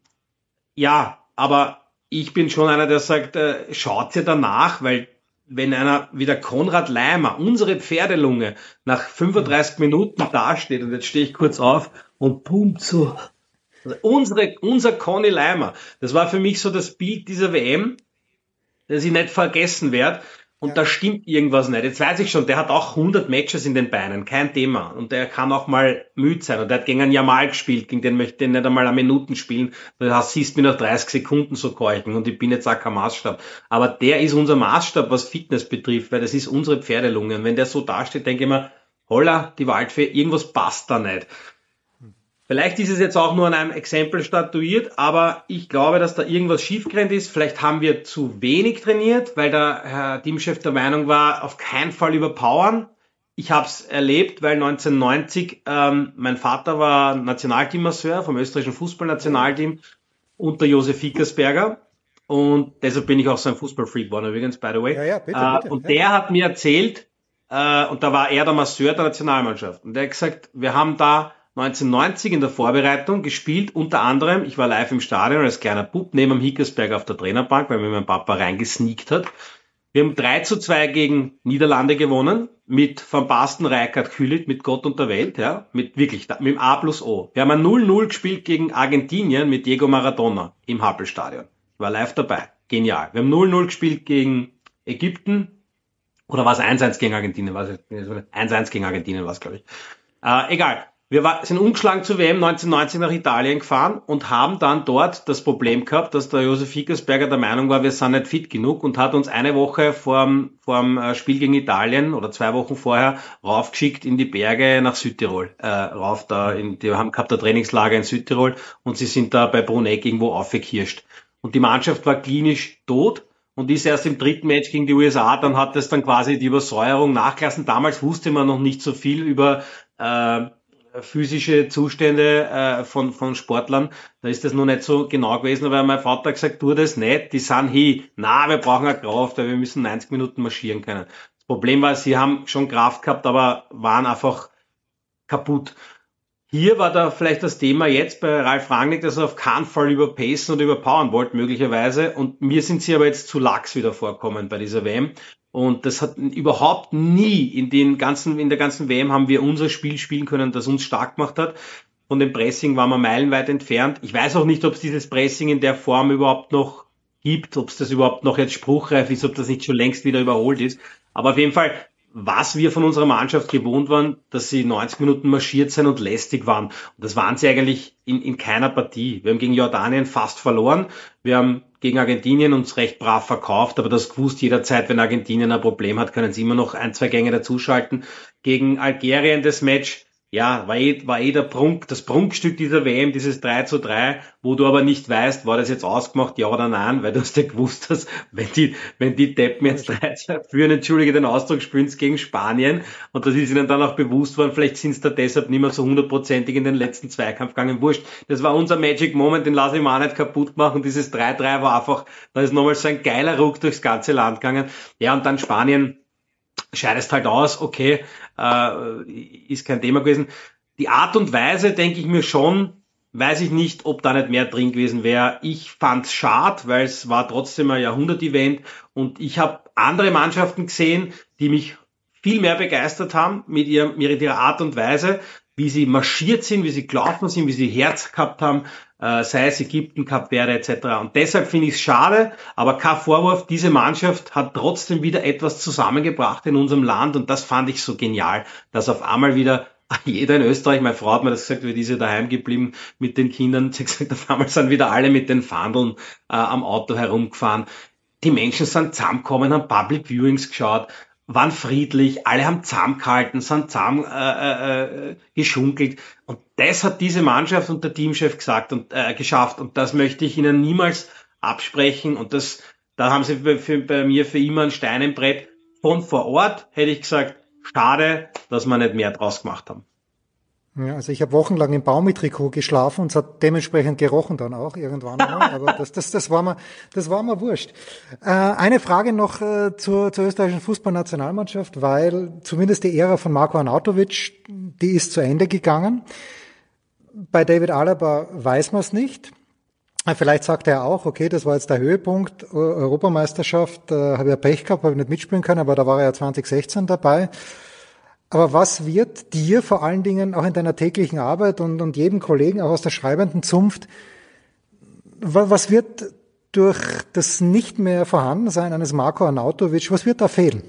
ja, aber ich bin schon einer, der sagt, äh, schaut ihr danach, weil wenn einer wie der Konrad Leimer, unsere Pferdelunge, nach fünfunddreißig Minuten dasteht, und jetzt stehe ich kurz auf und pumpt so, also unsere, unser Conny Leimer, das war für mich so das Bild dieser W M, das ich nicht vergessen werde. Und ja. Da stimmt irgendwas nicht. Jetzt weiß ich schon, der hat auch hundert Matches in den Beinen, kein Thema. Und der kann auch mal müde sein. Und der hat gegen einen Jamal gespielt, gegen den möchte ich nicht einmal eine Minuten spielen. Da siehst du mich nach dreißig Sekunden so keuchen und ich bin jetzt auch kein Maßstab. Aber der ist unser Maßstab, was Fitness betrifft, weil das ist unsere Pferdelunge. Und wenn der so dasteht, denke ich mir, holla, die Waldfee, irgendwas passt da nicht. Vielleicht ist es jetzt auch nur an einem Exempel statuiert, aber ich glaube, dass da irgendwas schiefgerannt ist. Vielleicht haben wir zu wenig trainiert, weil der Herr Teamchef der Meinung war, auf keinen Fall überpowern. Ich habe es erlebt, weil neunzehnhundertneunzig ähm, mein Vater war Nationalteammasseur vom österreichischen Fußballnationalteam unter Josef Hickersberger. Und deshalb bin ich auch so ein Fußballfreak geworden, übrigens, by the way. Ja, ja, bitte, bitte, äh, und ja. Der hat mir erzählt, äh, und da war er der Masseur der Nationalmannschaft. Und der hat gesagt, wir haben da neunzehnhundertneunzig in der Vorbereitung gespielt, unter anderem, ich war live im Stadion als kleiner Bub, neben dem Hickersberg auf der Trainerbank, weil mir mein Papa reingesneakt hat. Wir haben drei zu zwei gegen Niederlande gewonnen, mit Van Basten, Rijkaard, Gullit, mit Gott und der Welt, ja, mit wirklich, mit dem A plus O. Wir haben ein null null gespielt gegen Argentinien mit Diego Maradona im Happelstadion. Ich war live dabei. Genial. Wir haben null null gespielt gegen Ägypten, oder war es eins eins gegen Argentinien? eins eins gegen Argentinien war es, glaube ich. Äh, egal. Wir war, sind umgeschlagen zur W M neunzehnhundertneunzig nach Italien gefahren und haben dann dort das Problem gehabt, dass der Josef Hickersberger der Meinung war, wir sind nicht fit genug und hat uns eine Woche vorm, vorm Spiel gegen Italien oder zwei Wochen vorher raufgeschickt in die Berge nach Südtirol. Äh, rauf da, in, die haben gehabt ein Trainingslager in Südtirol und sie sind da bei Bruneck irgendwo aufgekirscht. Und die Mannschaft war klinisch tot. Und ist erst im dritten Match gegen die U S A, dann hat es dann quasi die Übersäuerung nachgelassen. Damals wusste man noch nicht so viel über äh, physische Zustände äh, von von Sportlern, da ist das noch nicht so genau gewesen, aber mein Vater hat gesagt, tu das nicht, die sind hin, na, wir brauchen eine Kraft, weil wir müssen neunzig Minuten marschieren können. Das Problem war, sie haben schon Kraft gehabt, aber waren einfach kaputt. Hier war da vielleicht das Thema jetzt bei Ralf Rangnick, dass er auf keinen Fall überpacen und überpowern wollte, möglicherweise, und mir sind sie aber jetzt zu lax wieder vorkommen bei dieser W M. Und das hat überhaupt nie in den ganzen, in der ganzen W M haben wir unser Spiel spielen können, das uns stark gemacht hat. Von dem Pressing waren wir meilenweit entfernt. Ich weiß auch nicht, ob es dieses Pressing in der Form überhaupt noch gibt, ob es das überhaupt noch jetzt spruchreif ist, ob das nicht schon längst wieder überholt ist. Aber auf jeden Fall, was wir von unserer Mannschaft gewohnt waren, dass sie neunzig Minuten marschiert sind und lästig waren. Und das waren sie eigentlich in, in keiner Partie. Wir haben gegen Jordanien fast verloren. Wir haben gegen Argentinien uns recht brav verkauft, aber das gewusst jederzeit, wenn Argentinien ein Problem hat, können sie immer noch ein, zwei Gänge dazuschalten. Gegen Algerien das Match Ja, war eh, war eh der Prunk, das Prunkstück dieser W M, dieses drei zu drei, wo du aber nicht weißt, war das jetzt ausgemacht, ja oder nein, weil du hast ja gewusst, dass, wenn die, wenn die Deppen jetzt Logisch. drei zwei führen, entschuldige den Ausdruck, spielen sie gegen Spanien, und das ist ihnen dann auch bewusst worden, vielleicht sind sie da deshalb nicht mehr so hundertprozentig in den letzten Zweikampf gegangen, wurscht. Das war unser Magic Moment, den lasse ich mir auch nicht kaputt machen, dieses drei drei war einfach, da ist nochmal so ein geiler Ruck durchs ganze Land gegangen. Ja, und dann Spanien, scheidest halt aus, okay, äh, ist kein Thema gewesen. Die Art und Weise, denke ich mir schon, weiß ich nicht, ob da nicht mehr drin gewesen wäre. Ich fand's schade, weil es war trotzdem ein Jahrhundert-Event, und ich habe andere Mannschaften gesehen, die mich viel mehr begeistert haben mit ihrer, mit ihrer Art und Weise, wie sie marschiert sind, wie sie gelaufen sind, wie sie Herz gehabt haben, äh, sei es Ägypten, Kap Verde et cetera. Und deshalb finde ich es schade, aber kein Vorwurf, diese Mannschaft hat trotzdem wieder etwas zusammengebracht in unserem Land, und das fand ich so genial, dass auf einmal wieder jeder in Österreich, meine Frau hat mir das gesagt, wie diese daheim geblieben mit den Kindern, sie hat gesagt, auf einmal sind wieder alle mit den Fandeln äh, am Auto herumgefahren. Die Menschen sind zusammengekommen, haben Public Viewings geschaut, waren friedlich, alle haben zusammengehalten, sind zusammen äh, äh, geschunkelt. Und das hat diese Mannschaft und der Teamchef gesagt und äh, geschafft. Und das möchte ich ihnen niemals absprechen. Und das, da haben sie bei, für, bei mir für immer ein Stein im Brett. Von vor Ort hätte ich gesagt, schade, dass wir nicht mehr draus gemacht haben. Ja, also ich habe wochenlang im Baumi-Trikot geschlafen und es hat dementsprechend gerochen dann auch irgendwann einmal, aber das, das, das war mir, das war mir wurscht. Äh, eine Frage noch äh, zur, zur österreichischen Fußballnationalmannschaft, weil zumindest die Ära von Marko Arnautovic, die ist zu Ende gegangen. Bei David Alaba weiß man es nicht. Vielleicht sagt er auch, okay, das war jetzt der Höhepunkt, Europameisterschaft, äh, habe ja Pech gehabt, habe nicht mitspielen können, aber da war er ja zwanzig sechzehn dabei. Aber was wird dir vor allen Dingen auch in deiner täglichen Arbeit und, und jedem Kollegen auch aus der schreibenden Zunft, was wird durch das nicht mehr Vorhandensein eines Marko Arnautovic, was wird da fehlen?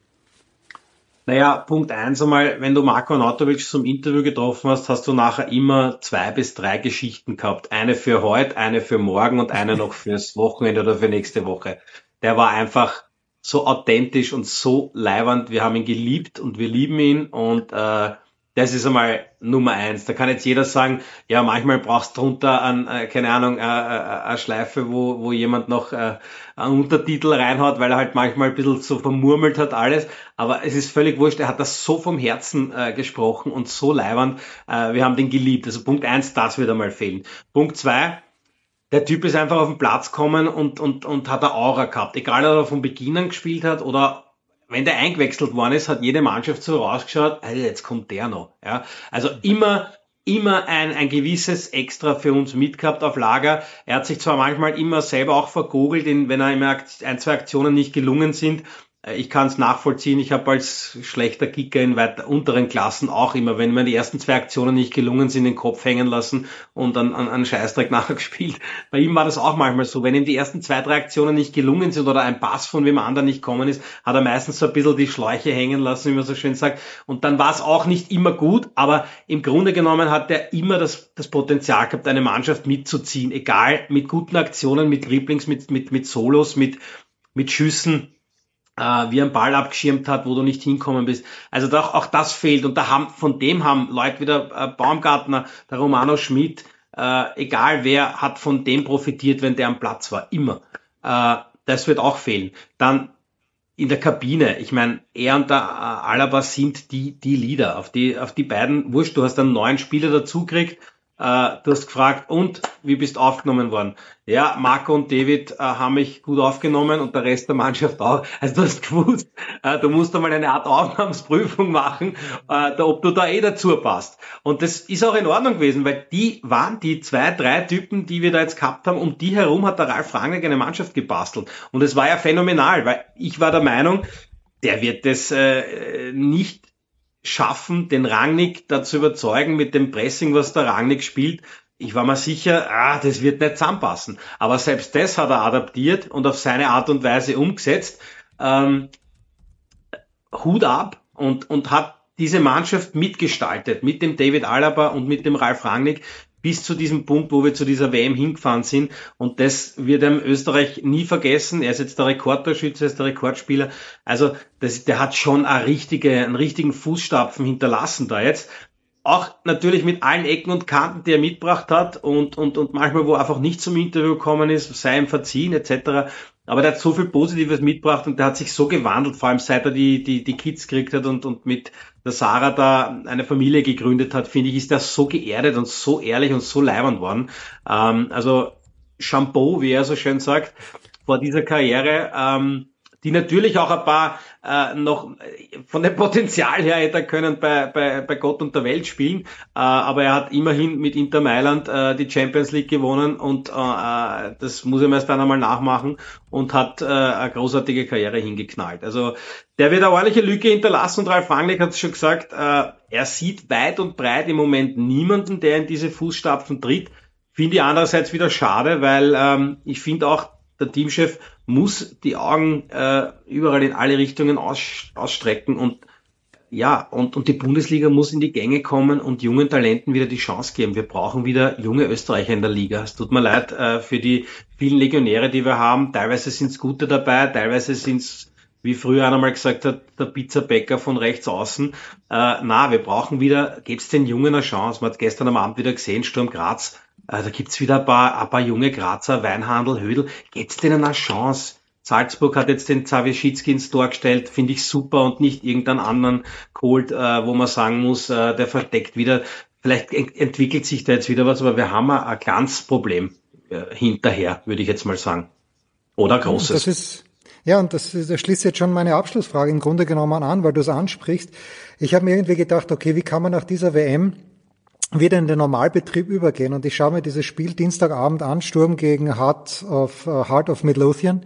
Naja, Punkt eins einmal, wenn du Marko Arnautovic zum Interview getroffen hast, hast du nachher immer zwei bis drei Geschichten gehabt. Eine für heute, eine für morgen und eine noch fürs Wochenende oder für nächste Woche. Der war einfach so authentisch und so leiwand. Wir haben ihn geliebt und wir lieben ihn, und äh, das ist einmal Nummer eins. Da kann jetzt jeder sagen, ja, manchmal brauchst du drunter an, äh, keine Ahnung, äh, äh, eine Schleife, wo wo jemand noch äh, einen Untertitel reinhaut, weil er halt manchmal ein bisschen so vermurmelt hat alles. Aber es ist völlig wurscht, er hat das so vom Herzen äh, gesprochen und so leiwand. Äh, wir haben den geliebt. Also Punkt eins, das wird einmal fehlen. Punkt zwei, der Typ ist einfach auf den Platz gekommen und, und, und hat eine Aura gehabt. Egal, ob er von Beginn an gespielt hat oder wenn der eingewechselt worden ist, hat jede Mannschaft so rausgeschaut, also jetzt kommt der noch. Ja, also immer, immer ein, ein gewisses Extra für uns mitgehabt auf Lager. Er hat sich zwar manchmal immer selber auch vergogelt, in, wenn er immer ein, zwei Aktionen nicht gelungen sind. Ich kann es nachvollziehen. Ich habe als schlechter Kicker in weiter unteren Klassen auch immer, wenn mir die ersten zwei Aktionen nicht gelungen sind, den Kopf hängen lassen und an, an, an Scheißdreck nachher gespielt. Bei ihm war das auch manchmal so. Wenn ihm die ersten zwei, drei Aktionen nicht gelungen sind oder ein Pass von wem anderen nicht kommen ist, hat er meistens so ein bisschen die Schläuche hängen lassen, wie man so schön sagt. Und dann war es auch nicht immer gut, aber im Grunde genommen hat er immer das, das Potenzial gehabt, eine Mannschaft mitzuziehen. Egal, mit guten Aktionen, mit Dribblings, mit, mit, mit Solos, mit, mit Schüssen, äh, wie ein Ball abgeschirmt hat, wo du nicht hinkommen bist. Also da, auch das fehlt. Und da haben, von dem haben Leute wie der äh, Baumgartner, der Romano Schmidt, äh, egal wer, hat von dem profitiert, wenn der am Platz war. Immer. Äh, das wird auch fehlen. Dann in der Kabine. Ich meine, er und der äh, Alaba sind die, die Leader. Auf die, auf die beiden, wurscht, du hast einen neuen Spieler dazukriegt. Äh, du hast gefragt, und wie bist aufgenommen worden? Ja, Marco und David äh, haben mich gut aufgenommen und der Rest der Mannschaft auch. Also du hast gewusst, äh, du musst einmal eine Art Aufnahmsprüfung machen, äh, da, ob du da eh dazu passt. Und das ist auch in Ordnung gewesen, weil die waren die zwei, drei Typen, die wir da jetzt gehabt haben, um die herum hat der Ralf Rangnick eine Mannschaft gebastelt. Und es war ja phänomenal, weil ich war der Meinung, der wird das äh, nicht schaffen, den Rangnick da zu überzeugen mit dem Pressing, was der Rangnick spielt. Ich war mir sicher, ah, das wird nicht zusammenpassen. Aber selbst das hat er adaptiert und auf seine Art und Weise umgesetzt. Ähm, Hut ab, und, und hat diese Mannschaft mitgestaltet, mit dem David Alaba und mit dem Ralf Rangnick, bis zu diesem Punkt, wo wir zu dieser W M hingefahren sind. Und das wird er in Österreich nie vergessen. Er ist jetzt der Rekordtorschütze, er ist der Rekordspieler. Also das, der hat schon eine richtige, einen richtigen Fußstapfen hinterlassen da jetzt. auch natürlich mit allen Ecken und Kanten, die er mitgebracht hat und, und, und manchmal, wo er einfach nicht zum Interview gekommen ist, sei ihm verziehen et cetera. Aber der hat so viel Positives mitgebracht und der hat sich so gewandelt, vor allem seit er die, die, die Kids gekriegt hat und, und mit der Sarah da eine Familie gegründet hat, finde ich, ist der so geerdet und so ehrlich und so leibend worden. Ähm, also Shampoo, wie er so schön sagt, vor dieser Karriere, ähm, die natürlich auch ein paar äh, noch von dem Potenzial her hätte können bei, bei, bei Gott und der Welt spielen, äh, aber er hat immerhin mit Inter Mailand äh, die Champions League gewonnen und äh, das muss er erst dann einmal nachmachen und hat äh, eine großartige Karriere hingeknallt. Also der wird eine ordentliche Lücke hinterlassen und Ralf Rangnick hat es schon gesagt, äh, er sieht weit und breit im Moment niemanden, der in diese Fußstapfen tritt. Finde ich andererseits wieder schade, weil ähm, ich finde auch, der Teamchef muss die Augen äh, überall in alle Richtungen aus, ausstrecken und ja, und, und die Bundesliga muss in die Gänge kommen und jungen Talenten wieder die Chance geben. Wir brauchen wieder junge Österreicher in der Liga. Es tut mir leid äh, für die vielen Legionäre, die wir haben. Teilweise sind es gute dabei, teilweise sind es, wie früher einmal gesagt hat, der Pizzabäcker von rechts außen. Äh, na, wir brauchen wieder, gebt's den Jungen eine Chance. Man hat gestern am Abend wieder gesehen, Sturm Graz. Da gibt's wieder ein paar, ein paar junge Grazer, Weinhandel, Hödel. Geht's denen eine Chance? Salzburg hat jetzt den Zawischitzki ins Tor gestellt, finde ich super und nicht irgendeinen anderen geholt, äh, wo man sagen muss, äh, der verdeckt wieder. Vielleicht ent- entwickelt sich da jetzt wieder was, aber wir haben ein, ein kleines Problem äh, hinterher, würde ich jetzt mal sagen. Oder ein großes. Das ist, ja, und das, das schließt jetzt schon meine Abschlussfrage im Grunde genommen an, weil du es ansprichst. Ich habe mir irgendwie gedacht, okay, wie kann man nach dieser W M wieder in den Normalbetrieb übergehen. Und ich schaue mir dieses Spiel Dienstagabend an, Sturm gegen Heart of, uh, Heart of Midlothian,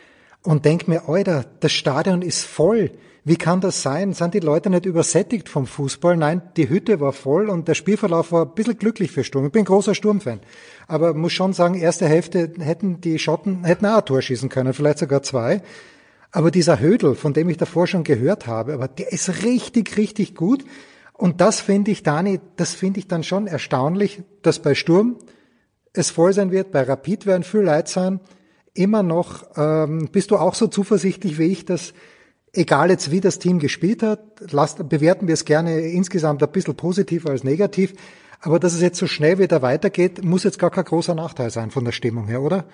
und denke mir, Alter, das Stadion ist voll. Wie kann das sein? Sind die Leute nicht übersättigt vom Fußball? Nein, die Hütte war voll und der Spielverlauf war ein bisschen glücklich für Sturm. Ich bin ein großer Sturmfan. Aber muss schon sagen, erste Hälfte hätten die Schotten, hätten auch ein Tor schießen können, vielleicht sogar zwei. Aber dieser Hödel, von dem ich davor schon gehört habe, aber der ist richtig, richtig gut. Und das finde ich, Dani, das finde ich dann schon erstaunlich, dass bei Sturm es voll sein wird, bei Rapid werden viel Leute sein. Immer noch, ähm, bist du auch so zuversichtlich wie ich, dass, egal jetzt wie das Team gespielt hat, lasst, bewerten wir es gerne insgesamt ein bisschen positiver als negativ, aber dass es jetzt so schnell wieder weitergeht, muss jetzt gar kein großer Nachteil sein von der Stimmung her, oder?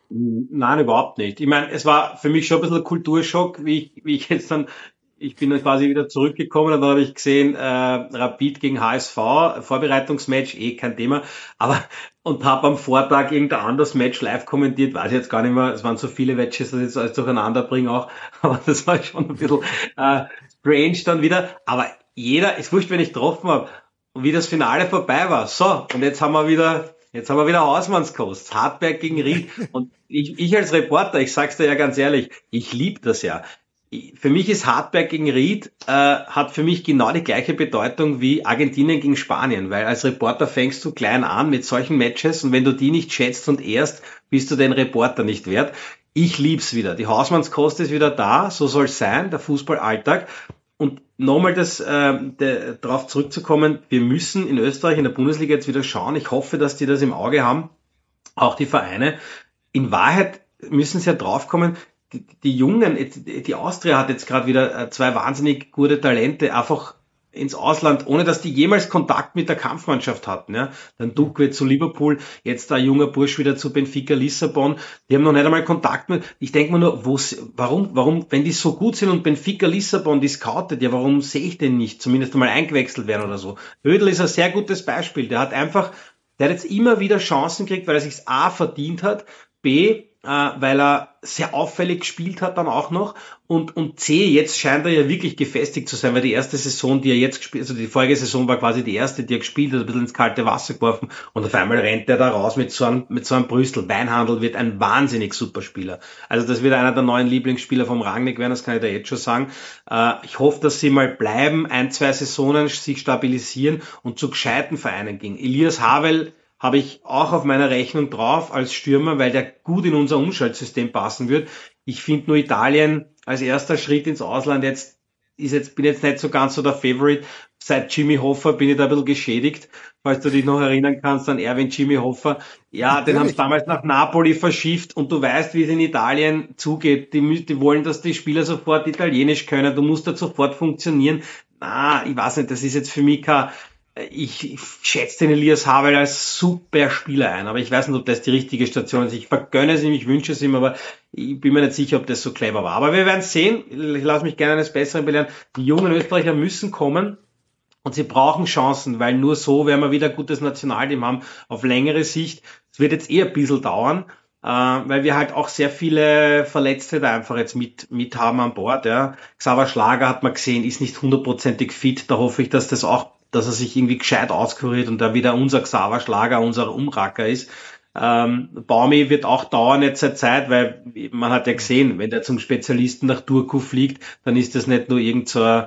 Nein, überhaupt nicht. Ich meine, es war für mich schon ein bisschen ein Kulturschock, wie ich, wie ich jetzt dann ich bin dann quasi wieder zurückgekommen und dann habe ich gesehen, äh, Rapid gegen H S V, Vorbereitungsmatch, eh kein Thema, aber und habe am Vortag irgendein anderes Match live kommentiert, weiß ich jetzt gar nicht mehr, es waren so viele Matches, dass ich jetzt alles durcheinander bringe auch, aber das war schon ein bisschen äh, strange dann wieder, aber jeder, ist wurscht, wenn ich getroffen habe und wie das Finale vorbei war, so, und jetzt haben wir wieder Jetzt haben wir wieder Hausmannskost, Hartberg gegen Ried. Und ich, ich als Reporter, ich sag's dir ja ganz ehrlich, ich liebe das ja. Für mich ist Hartberg gegen Ried, äh, hat für mich genau die gleiche Bedeutung wie Argentinien gegen Spanien, weil als Reporter fängst du klein an mit solchen Matches und wenn du die nicht schätzt und ehrst, bist du den Reporter nicht wert. Ich lieb's wieder. Die Hausmannskost ist wieder da, so soll's sein, der Fußballalltag. Und nochmal das, äh, de, darauf zurückzukommen, wir müssen in Österreich in der Bundesliga jetzt wieder schauen. Ich hoffe, dass die das im Auge haben, auch die Vereine. In Wahrheit müssen sie ja draufkommen, die, die Jungen, die Austria hat jetzt gerade wieder zwei wahnsinnig gute Talente, einfach ins Ausland, ohne dass die jemals Kontakt mit der Kampfmannschaft hatten. Ja. Dann Duque zu Liverpool, jetzt ein junger Bursch wieder zu Benfica Lissabon. Die haben noch nicht einmal Kontakt mit. Ich denke mir nur, wo, warum, warum, wenn die so gut sind und Benfica Lissabon, die scoutet, ja, warum sehe ich den nicht zumindest einmal eingewechselt werden oder so? Hödel ist ein sehr gutes Beispiel. Der hat einfach, der hat jetzt immer wieder Chancen gekriegt, weil er sich A verdient hat, B, äh, weil er sehr auffällig gespielt hat dann auch noch und und C, jetzt scheint er ja wirklich gefestigt zu sein, weil die erste Saison, die er jetzt gespielt, also die vorige Saison war quasi die erste, die er gespielt hat, ein bisschen ins kalte Wasser geworfen und auf einmal rennt er da raus mit so einem, mit so einem Brüssel. Weinhandel wird ein wahnsinnig super Spieler. Also das wird einer der neuen Lieblingsspieler vom Rangnick werden, das kann ich da jetzt schon sagen. Äh, ich hoffe, dass sie mal bleiben, ein, zwei Saisonen sich stabilisieren und zu gescheiten Vereinen gehen. Elias Havel habe ich auch auf meiner Rechnung drauf als Stürmer, weil der gut in unser Umschaltsystem passen wird. Ich finde nur Italien als erster Schritt ins Ausland jetzt, ist jetzt, bin jetzt nicht so ganz so der Favorite. Seit Jimmy Hoffa bin ich da ein bisschen geschädigt. Falls du dich noch erinnern kannst an Erwin Jimmy Hoffa. Ja, den haben sie damals nach Napoli verschifft und du weißt, wie es in Italien zugeht. Die, die wollen, dass die Spieler sofort Italienisch können. Du musst da sofort funktionieren. Na, ich weiß nicht, das ist jetzt für mich kein, ich, ich schätze den Elias Havel als super Spieler ein, aber ich weiß nicht, ob das die richtige Station ist. Ich vergönne es ihm, ich wünsche es ihm, aber ich bin mir nicht sicher, ob das so clever war. Aber wir werden sehen. Ich lasse mich gerne eines Besseren belehren. Die jungen Österreicher müssen kommen und sie brauchen Chancen, weil nur so werden wir wieder ein gutes Nationalteam haben auf längere Sicht. Es wird jetzt eher ein bisschen dauern, äh, weil wir halt auch sehr viele Verletzte da einfach jetzt mit mit haben an Bord. Ja. Xaver Schlager hat man gesehen, ist nicht hundertprozentig fit. Da hoffe ich, dass das auch, dass er sich irgendwie gescheit auskuriert und da wieder unser Xaver Schlager, unser Umracker ist. Ähm, Baumi wird auch dauern jetzt seit Zeit, weil man hat ja gesehen, wenn der zum Spezialisten nach Turku fliegt, dann ist das nicht nur irgend so eine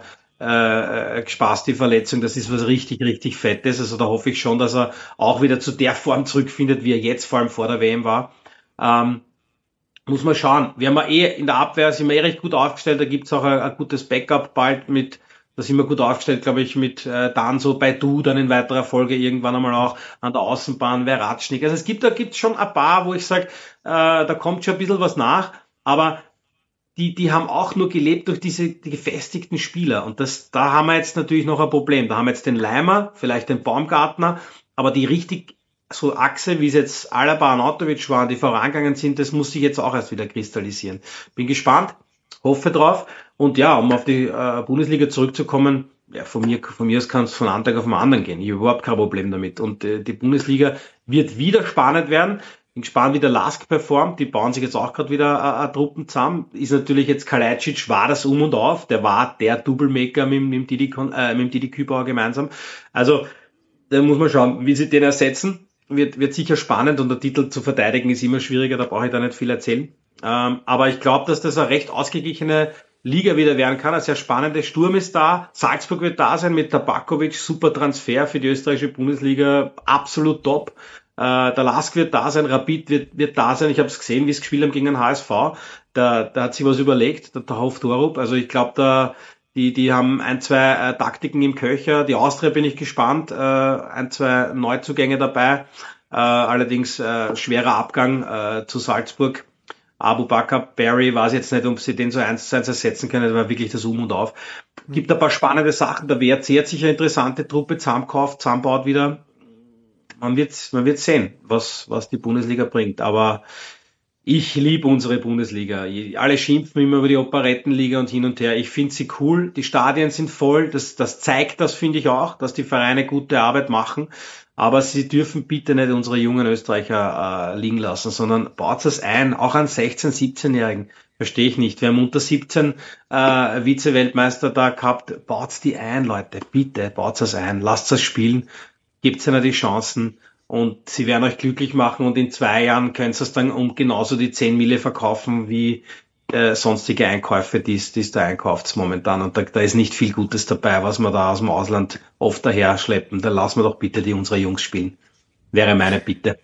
äh, gespaßte Verletzung, das ist was richtig, richtig Fettes. Also da hoffe ich schon, dass er auch wieder zu der Form zurückfindet, wie er jetzt vor allem vor der W M war. Ähm, muss man schauen. Wir haben ja eh in der Abwehr, sind wir eh recht gut aufgestellt, da gibt's auch ein, ein gutes Backup bald mit. Da sind wir gut aufgestellt, glaube ich, mit äh, Danso, Baidu, dann in weiterer Folge irgendwann einmal auch an der Außenbahn, Veratschnik. Also es gibt da gibt's schon ein paar, wo ich sage, äh, da kommt schon ein bisschen was nach, aber die die haben auch nur gelebt durch diese die gefestigten Spieler. Und das da haben wir jetzt natürlich noch ein Problem. Da haben wir jetzt den Leimer, vielleicht den Baumgartner, aber die richtig so Achse, wie es jetzt Alaba und Arnautovic waren, die vorangegangen sind, das muss sich jetzt auch erst wieder kristallisieren. Bin gespannt, hoffe drauf. Und ja, um auf die äh, Bundesliga zurückzukommen, ja, von mir, von mir aus kann es von einem Tag auf den anderen gehen. Ich habe überhaupt kein Problem damit. Und äh, die Bundesliga wird wieder spannend werden. Bin gespannt, wie der Lask performt. Die bauen sich jetzt auch gerade wieder äh, Truppen zusammen. Ist natürlich jetzt Kalajdzic, war das um und auf. Der war der Doublemaker mit, mit dem Didi, äh, mit dem Didi Kübauer gemeinsam. Also, da muss man schauen, wie sie den ersetzen. Wird, wird sicher spannend und der Titel zu verteidigen ist immer schwieriger. Da brauche ich da nicht viel erzählen. Ähm, aber ich glaube, dass das eine recht ausgeglichene Liga wieder werden kann. Ein sehr spannender Sturm ist da. Salzburg wird da sein mit Tabakovic. Super Transfer für die österreichische Bundesliga. Absolut top. Äh, der Lask wird da sein. Rapid wird, wird da sein. Ich habe es gesehen, wie es gespielt haben gegen den H S V. Da, da hat sich was überlegt. Der, der Hoftorup. Also ich glaube, da die, die haben ein, zwei äh, Taktiken im Köcher. Die Austria bin ich gespannt. Äh, ein, zwei Neuzugänge dabei. Äh, allerdings äh, schwerer Abgang äh, zu Salzburg. Abu Bakr, Barry, weiß jetzt nicht, ob sie den so eins zu eins ersetzen können, das war wirklich das Um und Auf. Gibt ein paar spannende Sachen, der W R C hat sich eine interessante Truppe zusammengekauft, zusammenbaut wieder. Man wird, man wird sehen, was, was die Bundesliga bringt, aber ich liebe unsere Bundesliga. Alle schimpfen immer über die Operettenliga und hin und her. Ich finde sie cool, die Stadien sind voll, das, das zeigt das, finde ich auch, dass die Vereine gute Arbeit machen. Aber sie dürfen bitte nicht unsere jungen Österreicher äh, liegen lassen, sondern baut es ein, auch an sechzehn-, siebzehn-Jährigen. Verstehe ich nicht. Wir haben unter siebzehn äh, Vize-Weltmeister da gehabt. Baut die ein, Leute. Bitte, baut es ein. Lasst es spielen. Gebt ihnen die Chancen. Und sie werden euch glücklich machen. Und in zwei Jahren könnt ihr es dann um genauso die zehn Mille verkaufen wie äh, sonstige Einkäufe, die es da einkauft momentan. Und da, da ist nicht viel Gutes dabei, was wir da aus dem Ausland oft daher schleppen. Da lassen wir doch bitte die unsere Jungs spielen. Wäre meine Bitte.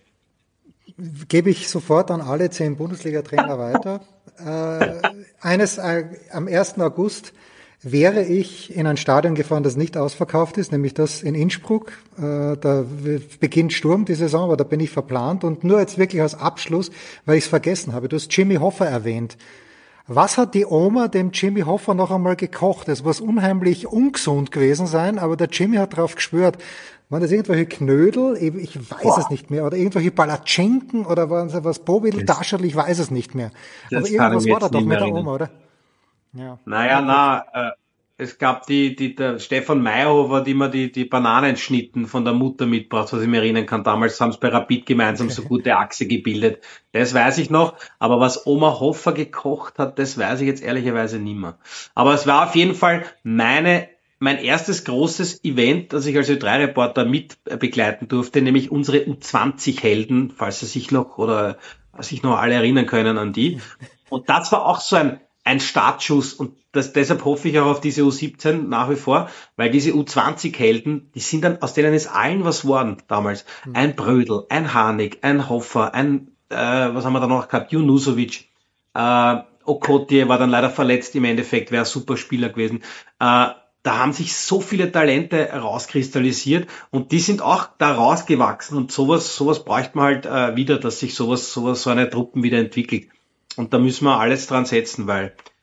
Gebe ich sofort an alle zehn Bundesliga-Trainer weiter. Äh, eines, äh, am ersten August wäre ich in ein Stadion gefahren, das nicht ausverkauft ist, nämlich das in Innsbruck. Äh, da beginnt Sturm die Saison, aber da bin ich verplant. Und nur jetzt wirklich als Abschluss, weil ich es vergessen habe. Du hast Jimmy Hoffa erwähnt. Was hat die Oma dem Jimmy Hoffa noch einmal gekocht? Es muss unheimlich ungesund gewesen sein, aber der Jimmy hat drauf geschwört. Waren das irgendwelche Knödel? Ich weiß Boah. es nicht mehr. Oder irgendwelche Palatschinken? Oder waren es was Bobidl, Tascherl? Ich weiß es nicht mehr. Aber irgendwas war da doch mit der Oma, oder? Ja. Naja, na, äh, es gab die, die, der Stefan Meyerhofer, die immer die, die Bananenschnitten von der Mutter mitbracht, was ich mir erinnern kann. Damals haben sie bei Rapid gemeinsam so gute Achse gebildet. Das weiß ich noch. Aber was Oma Hoffa gekocht hat, das weiß ich jetzt ehrlicherweise nicht mehr. Aber es war auf jeden Fall meine, mein erstes großes Event, das ich als Ö drei Reporter mit begleiten durfte, nämlich unsere U zwanzig Helden, falls sie sich noch oder sich noch alle erinnern können an die. Und das war auch so ein ein Startschuss und das, deshalb hoffe ich auch auf diese U siebzehn nach wie vor, weil diese U zwanzig Helden, die sind dann, aus denen ist allen was worden damals. Mhm. Ein Brödel, ein Harnik, ein Hoffa, ein, äh, was haben wir da noch gehabt, Junusovic, äh, Okotie war dann leider verletzt im Endeffekt, wäre ein super Spieler gewesen. Äh, da haben sich so viele Talente rauskristallisiert und die sind auch da rausgewachsen und sowas, sowas bräuchte man halt äh, wieder, dass sich sowas, sowas, so eine Truppen wieder entwickelt. Und da müssen wir alles dran setzen, weil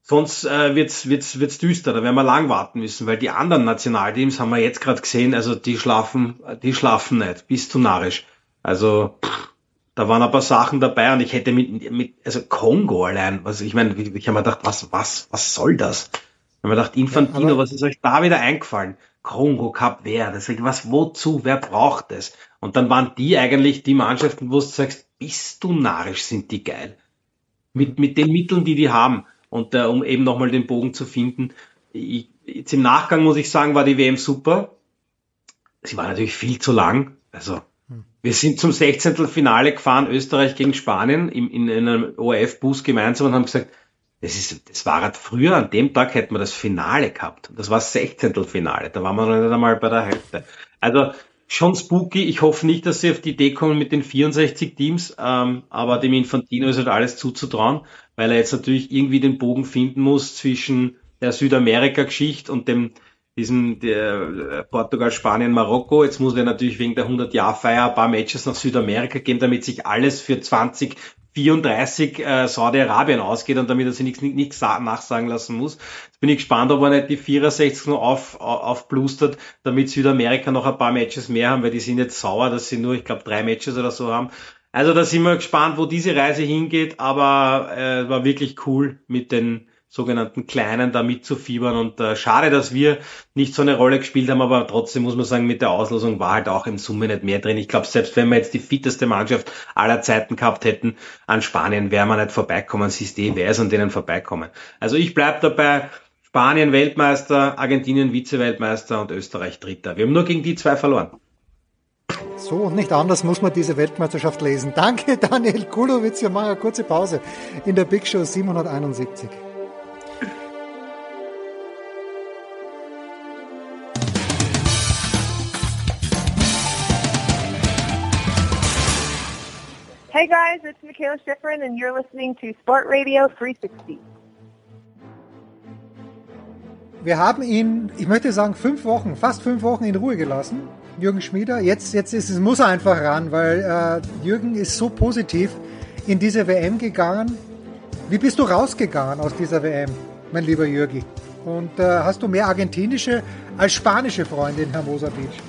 sonst äh, wird's, wird's, wird's düster, da werden wir lang warten müssen, weil die anderen Nationalteams haben wir jetzt gerade gesehen, also die schlafen, die schlafen nicht, bis zu narrisch. Also, pff, da waren ein paar Sachen dabei und ich hätte mit, mit also Kongo allein, also ich meine, ich, ich habe mir gedacht, was, was, was soll das? Ich habe mir gedacht, Infantino, Ja, was ist euch da wieder eingefallen? Kongo, Kap Verde, das ist, was, wozu, wer braucht es? Und dann waren die eigentlich die Mannschaften, wo du sagst, bist du narrisch, sind die geil. Mit, mit den Mitteln, die die haben. Und äh, um eben nochmal den Bogen zu finden, ich, jetzt im Nachgang muss ich sagen, war die W M super. Sie war natürlich viel zu lang. Also, wir sind zum Sechzehntelfinale gefahren, Österreich gegen Spanien, im, in, in einem O R F-Bus gemeinsam und haben gesagt, das ist, das war halt früher, an dem Tag hätten wir das Finale gehabt. Das war das Sechzehntelfinale. Da waren wir noch nicht einmal bei der Hälfte. Also, schon spooky. Ich hoffe nicht, dass sie auf die Idee kommen mit den vierundsechzig Teams, ähm, aber dem Infantino ist halt alles zuzutrauen, weil er jetzt natürlich irgendwie den Bogen finden muss zwischen der Südamerika-Geschichte und dem diesem der Portugal, Spanien, Marokko. Jetzt muss er natürlich wegen der hundert-Jahr-Feier ein paar Matches nach Südamerika geben, damit sich alles für zwanzig vierunddreißig äh, Saudi-Arabien ausgeht und damit er sich nichts, nichts nachsagen lassen muss. Jetzt bin ich gespannt, ob er nicht die vierundsechzig noch auf, auf, aufblustert, damit Südamerika noch ein paar Matches mehr haben, weil die sind jetzt sauer, dass sie nur, ich glaube, drei Matches oder so haben. Also da sind wir gespannt, wo diese Reise hingeht, aber äh, war wirklich cool mit den sogenannten Kleinen da mitzufiebern und äh, schade, dass wir nicht so eine Rolle gespielt haben, aber trotzdem muss man sagen, mit der Auslosung war halt auch in Summe nicht mehr drin. Ich glaube, selbst wenn wir jetzt die fitteste Mannschaft aller Zeiten gehabt hätten, an Spanien wären wir nicht vorbeikommen. Siehst eh, wer ist an denen vorbeikommen. Also ich bleib dabei, Spanien Weltmeister, Argentinien Vize-Weltmeister und Österreich Dritter. Wir haben nur gegen die zwei verloren. So und nicht anders muss man diese Weltmeisterschaft lesen. Danke, Daniel Kulowitz. Wir machen eine kurze Pause in der Big Show siebenhunderteinundsiebzig. Hey guys, it's Michaela Schifrin and you're listening to Sport Radio three sixty. Wir haben ihn, ich möchte sagen, fünf Wochen, fast fünf Wochen in Ruhe gelassen, Jürgen Schmieder. Jetzt, jetzt ist es, muss er einfach ran, weil äh, Jürgen ist so positiv in diese W M gegangen. Wie bist du rausgegangen aus dieser W M, mein lieber Jürgi? Und äh, hast du mehr argentinische als spanische Freunde in Hermosa Beach?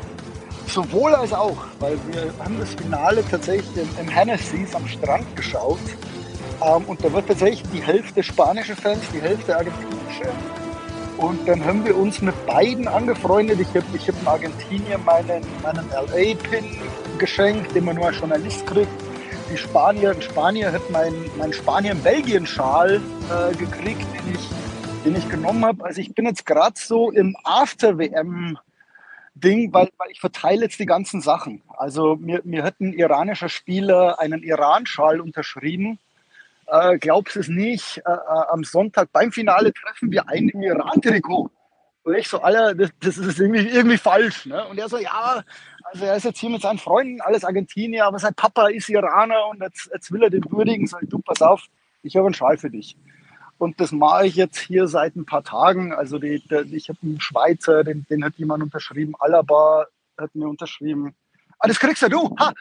Sowohl als auch, weil wir haben das Finale tatsächlich im, im Hennessy's am Strand geschaut. Ähm, und da wird tatsächlich die Hälfte spanische Fans, die Hälfte argentinische. Und dann haben wir uns mit beiden angefreundet. Ich habe ich hab in Argentinien meinen, meinen L A-Pin geschenkt, den man nur als Journalist kriegt. Die Spanier, ein Spanier hat meinen mein Spanien-Belgien-Schal äh, gekriegt, den ich, den ich genommen habe. Also ich bin jetzt gerade so im After-W M- Ding, weil, weil ich verteile jetzt die ganzen Sachen. Also mir, mir hat ein iranischer Spieler einen Iran-Schal unterschrieben. Äh, glaubst es nicht, äh, äh, am Sonntag beim Finale treffen wir einen im Iran-Trikot. Und ich so, Alter, das, das ist irgendwie, irgendwie falsch. Ne? Und er so, ja, also er ist jetzt hier mit seinen Freunden, alles Argentinier, aber sein Papa ist Iraner und jetzt, jetzt will er den würdigen. Sag ich, du, pass auf, ich habe einen Schal für dich. Und das mache ich jetzt hier seit ein paar Tagen. Also die, der, ich habe einen Schweizer, den, den hat jemand unterschrieben. Alaba hat mir unterschrieben. Ah, das kriegst ja du. Ha.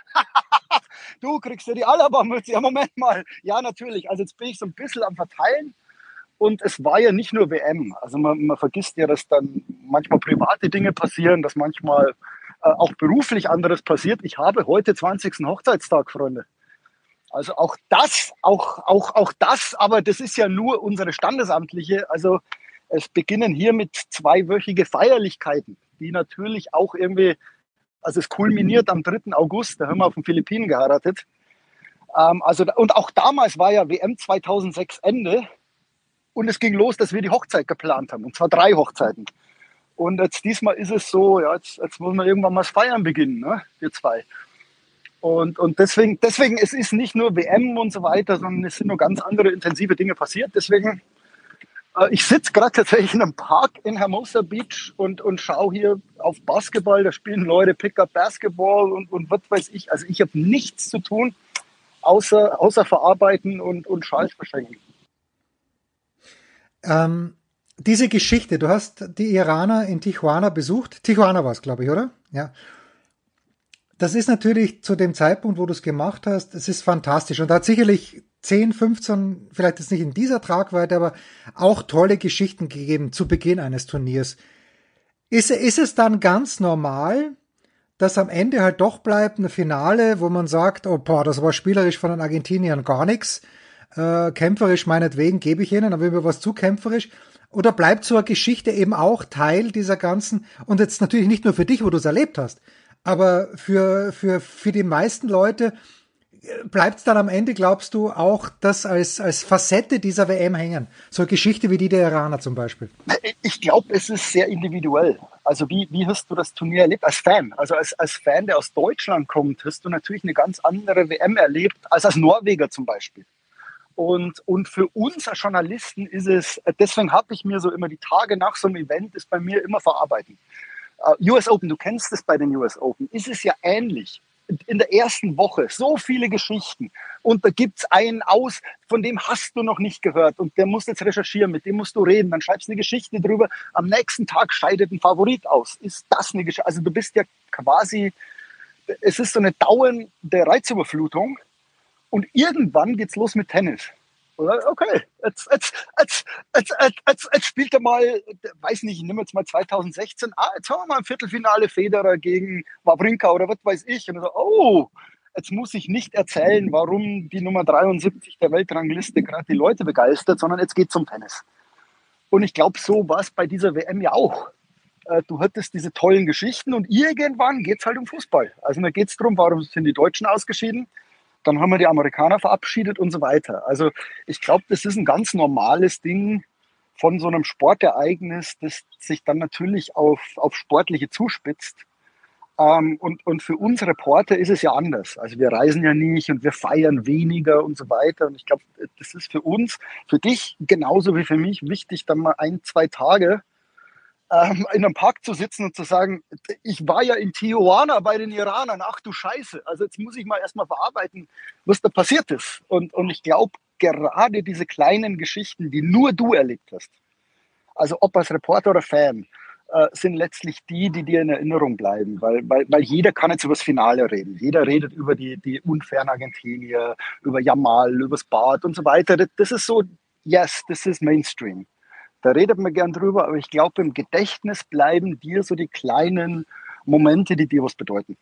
Du kriegst ja die Alaba-Mütze. Ja, Moment mal. Ja, natürlich. Also jetzt bin ich so ein bisschen am Verteilen. Und es war ja nicht nur W M. Also man, man vergisst ja, dass dann manchmal private Dinge passieren, dass manchmal äh, auch beruflich anderes passiert. Ich habe heute zwanzigsten Hochzeitstag, Freunde. Also auch das, auch, auch, auch das, aber das ist ja nur unsere standesamtliche. Also es beginnen hier mit zweiwöchige Feierlichkeiten, die natürlich auch irgendwie, also es kulminiert am dritten August, da haben wir auf den Philippinen geheiratet. Ähm, also, und auch damals war ja W M zweitausendsechs Ende und es ging los, dass wir die Hochzeit geplant haben, und zwar drei Hochzeiten. Und jetzt diesmal ist es so, ja, jetzt, jetzt muss man irgendwann mal das Feiern beginnen, ne, wir zwei. Und, und deswegen, deswegen, es ist nicht nur W M und so weiter, sondern es sind noch ganz andere intensive Dinge passiert. Deswegen, äh, ich sitze gerade tatsächlich in einem Park in Hermosa Beach und, und schaue hier auf Basketball. Da spielen Leute Pickup Basketball und, und was weiß ich. Also ich habe nichts zu tun, außer, außer verarbeiten und, und Schals verschenken. Ähm, diese Geschichte, du hast die Iraner in Tijuana besucht. Tijuana war es, glaube ich, oder? Ja. Das ist natürlich zu dem Zeitpunkt, wo du es gemacht hast, es ist fantastisch und hat sicherlich zehn, fünfzehn, vielleicht jetzt nicht in dieser Tragweite, aber auch tolle Geschichten gegeben zu Beginn eines Turniers. Ist, ist es dann ganz normal, dass am Ende halt doch bleibt ein Finale, wo man sagt, oh boah, das war spielerisch von den Argentiniern gar nichts, äh, kämpferisch meinetwegen gebe ich ihnen, aber über was zu kämpferisch, oder bleibt so eine Geschichte eben auch Teil dieser ganzen, und jetzt natürlich nicht nur für dich, wo du es erlebt hast, aber für, für, für die meisten Leute bleibt es dann am Ende, glaubst du, auch das als, als Facette dieser W M hängen? So eine Geschichte wie die der Iraner zum Beispiel. Ich glaube, es ist sehr individuell. Also wie, wie hast du das Turnier erlebt als Fan? Also als, als Fan, der aus Deutschland kommt, hast du natürlich eine ganz andere W M erlebt als als Norweger zum Beispiel. Und, und für uns als Journalisten ist es, deswegen habe ich mir so immer die Tage nach so einem Event, ist bei mir immer verarbeiten. Uh, U S Open, du kennst es bei den U S Open, ist es ja ähnlich. In der ersten Woche so viele Geschichten und da gibt's einen aus, von dem hast du noch nicht gehört und der muss jetzt recherchieren, mit dem musst du reden, dann schreibst du eine Geschichte drüber, am nächsten Tag scheidet ein Favorit aus. Ist das eine Geschichte? Also du bist ja quasi, es ist so eine dauernde Reizüberflutung und irgendwann geht's los mit Tennis. Okay, jetzt, jetzt, jetzt, jetzt, jetzt, jetzt, jetzt spielt er mal, weiß nicht, ich nehme jetzt mal zwanzig sechzehn, ah, jetzt haben wir mal ein Viertelfinale Federer gegen Wawrinka oder was weiß ich. Und so, oh, jetzt muss ich nicht erzählen, warum die Nummer dreiundsiebzig der Weltrangliste gerade die Leute begeistert, sondern jetzt geht's um Tennis. Und ich glaube, so war es bei dieser W M ja auch. Du hattest diese tollen Geschichten und irgendwann geht's halt um Fußball. Also da geht's darum, warum sind die Deutschen ausgeschieden? Dann haben wir die Amerikaner verabschiedet und so weiter. Also ich glaube, das ist ein ganz normales Ding von so einem Sportereignis, das sich dann natürlich auf, auf Sportliche zuspitzt. Ähm, und, und für uns Reporter ist es ja anders. Also wir reisen ja nicht und wir feiern weniger und so weiter. Und ich glaube, das ist für uns, für dich genauso wie für mich wichtig, dann mal ein, zwei Tage ähm, in einem Park zu sitzen und zu sagen, ich war ja in Tijuana bei den Iranern, ach du Scheiße, also jetzt muss ich mal erstmal verarbeiten, was da passiert ist. Und, und ich glaube, gerade diese kleinen Geschichten, die nur du erlebt hast, also ob als Reporter oder Fan, äh, sind letztlich die, die dir in Erinnerung bleiben, weil, weil, weil jeder kann jetzt über das Finale reden. Jeder redet über die, die unfairen Argentinier, über Jamal, über das Bad und so weiter. Das, das ist so, yes, das ist Mainstream. Da redet man gern drüber, aber ich glaube, im Gedächtnis bleiben dir so die kleinen Momente, die dir was bedeuten.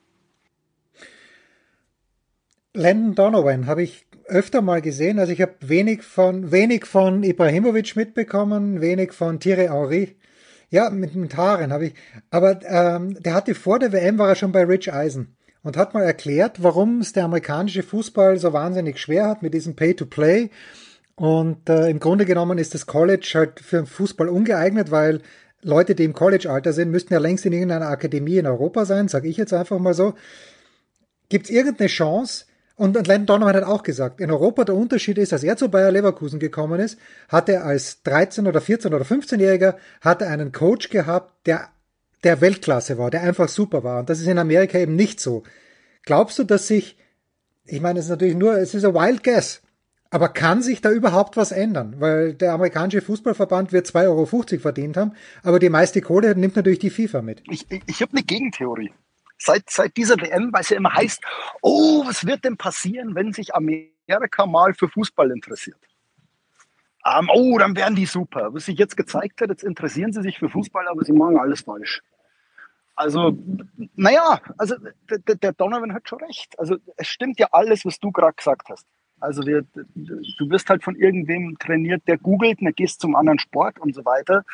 Landon Donovan habe ich öfter mal gesehen. Also ich habe wenig von wenig von Ibrahimovic mitbekommen, wenig von Thierry Henry. Ja, mit, mit Haaren habe ich. Aber ähm, der hatte vor der W M, war er schon bei Rich Eisen und hat mal erklärt, warum es der amerikanische Fußball so wahnsinnig schwer hat mit diesem Pay-to-Play. Und äh, im Grunde genommen ist das College halt für Fußball ungeeignet, weil Leute, die im College-Alter sind, müssten ja längst in irgendeiner Akademie in Europa sein, sage ich jetzt einfach mal so. Gibt es irgendeine Chance? Und, und Landon Donovan hat auch gesagt, in Europa der Unterschied ist, als er zu Bayer Leverkusen gekommen ist, hat er als dreizehn- oder vierzehn- oder fünfzehnjähriger hat er einen Coach gehabt, der, der Weltklasse war, der einfach super war. Und das ist in Amerika eben nicht so. Glaubst du, dass sich, ich meine, es ist natürlich nur, es ist ein wild guess, aber kann sich da überhaupt was ändern? Weil der amerikanische Fußballverband wird zwei Euro fünfzig verdient haben, aber die meiste Kohle nimmt natürlich die FIFA mit. Ich, ich, ich habe eine Gegentheorie. Seit, seit dieser W M, weil es ja immer heißt, oh, was wird denn passieren, wenn sich Amerika mal für Fußball interessiert? Ähm, oh, dann wären die super. Was sich jetzt gezeigt hat, jetzt interessieren sie sich für Fußball, aber sie machen alles falsch. Also, naja, also der, der Donovan hat schon recht. Also es stimmt ja alles, was du gerade gesagt hast. Also wir, du wirst halt von irgendwem trainiert, der googelt, dann gehst zum anderen Sport und so weiter.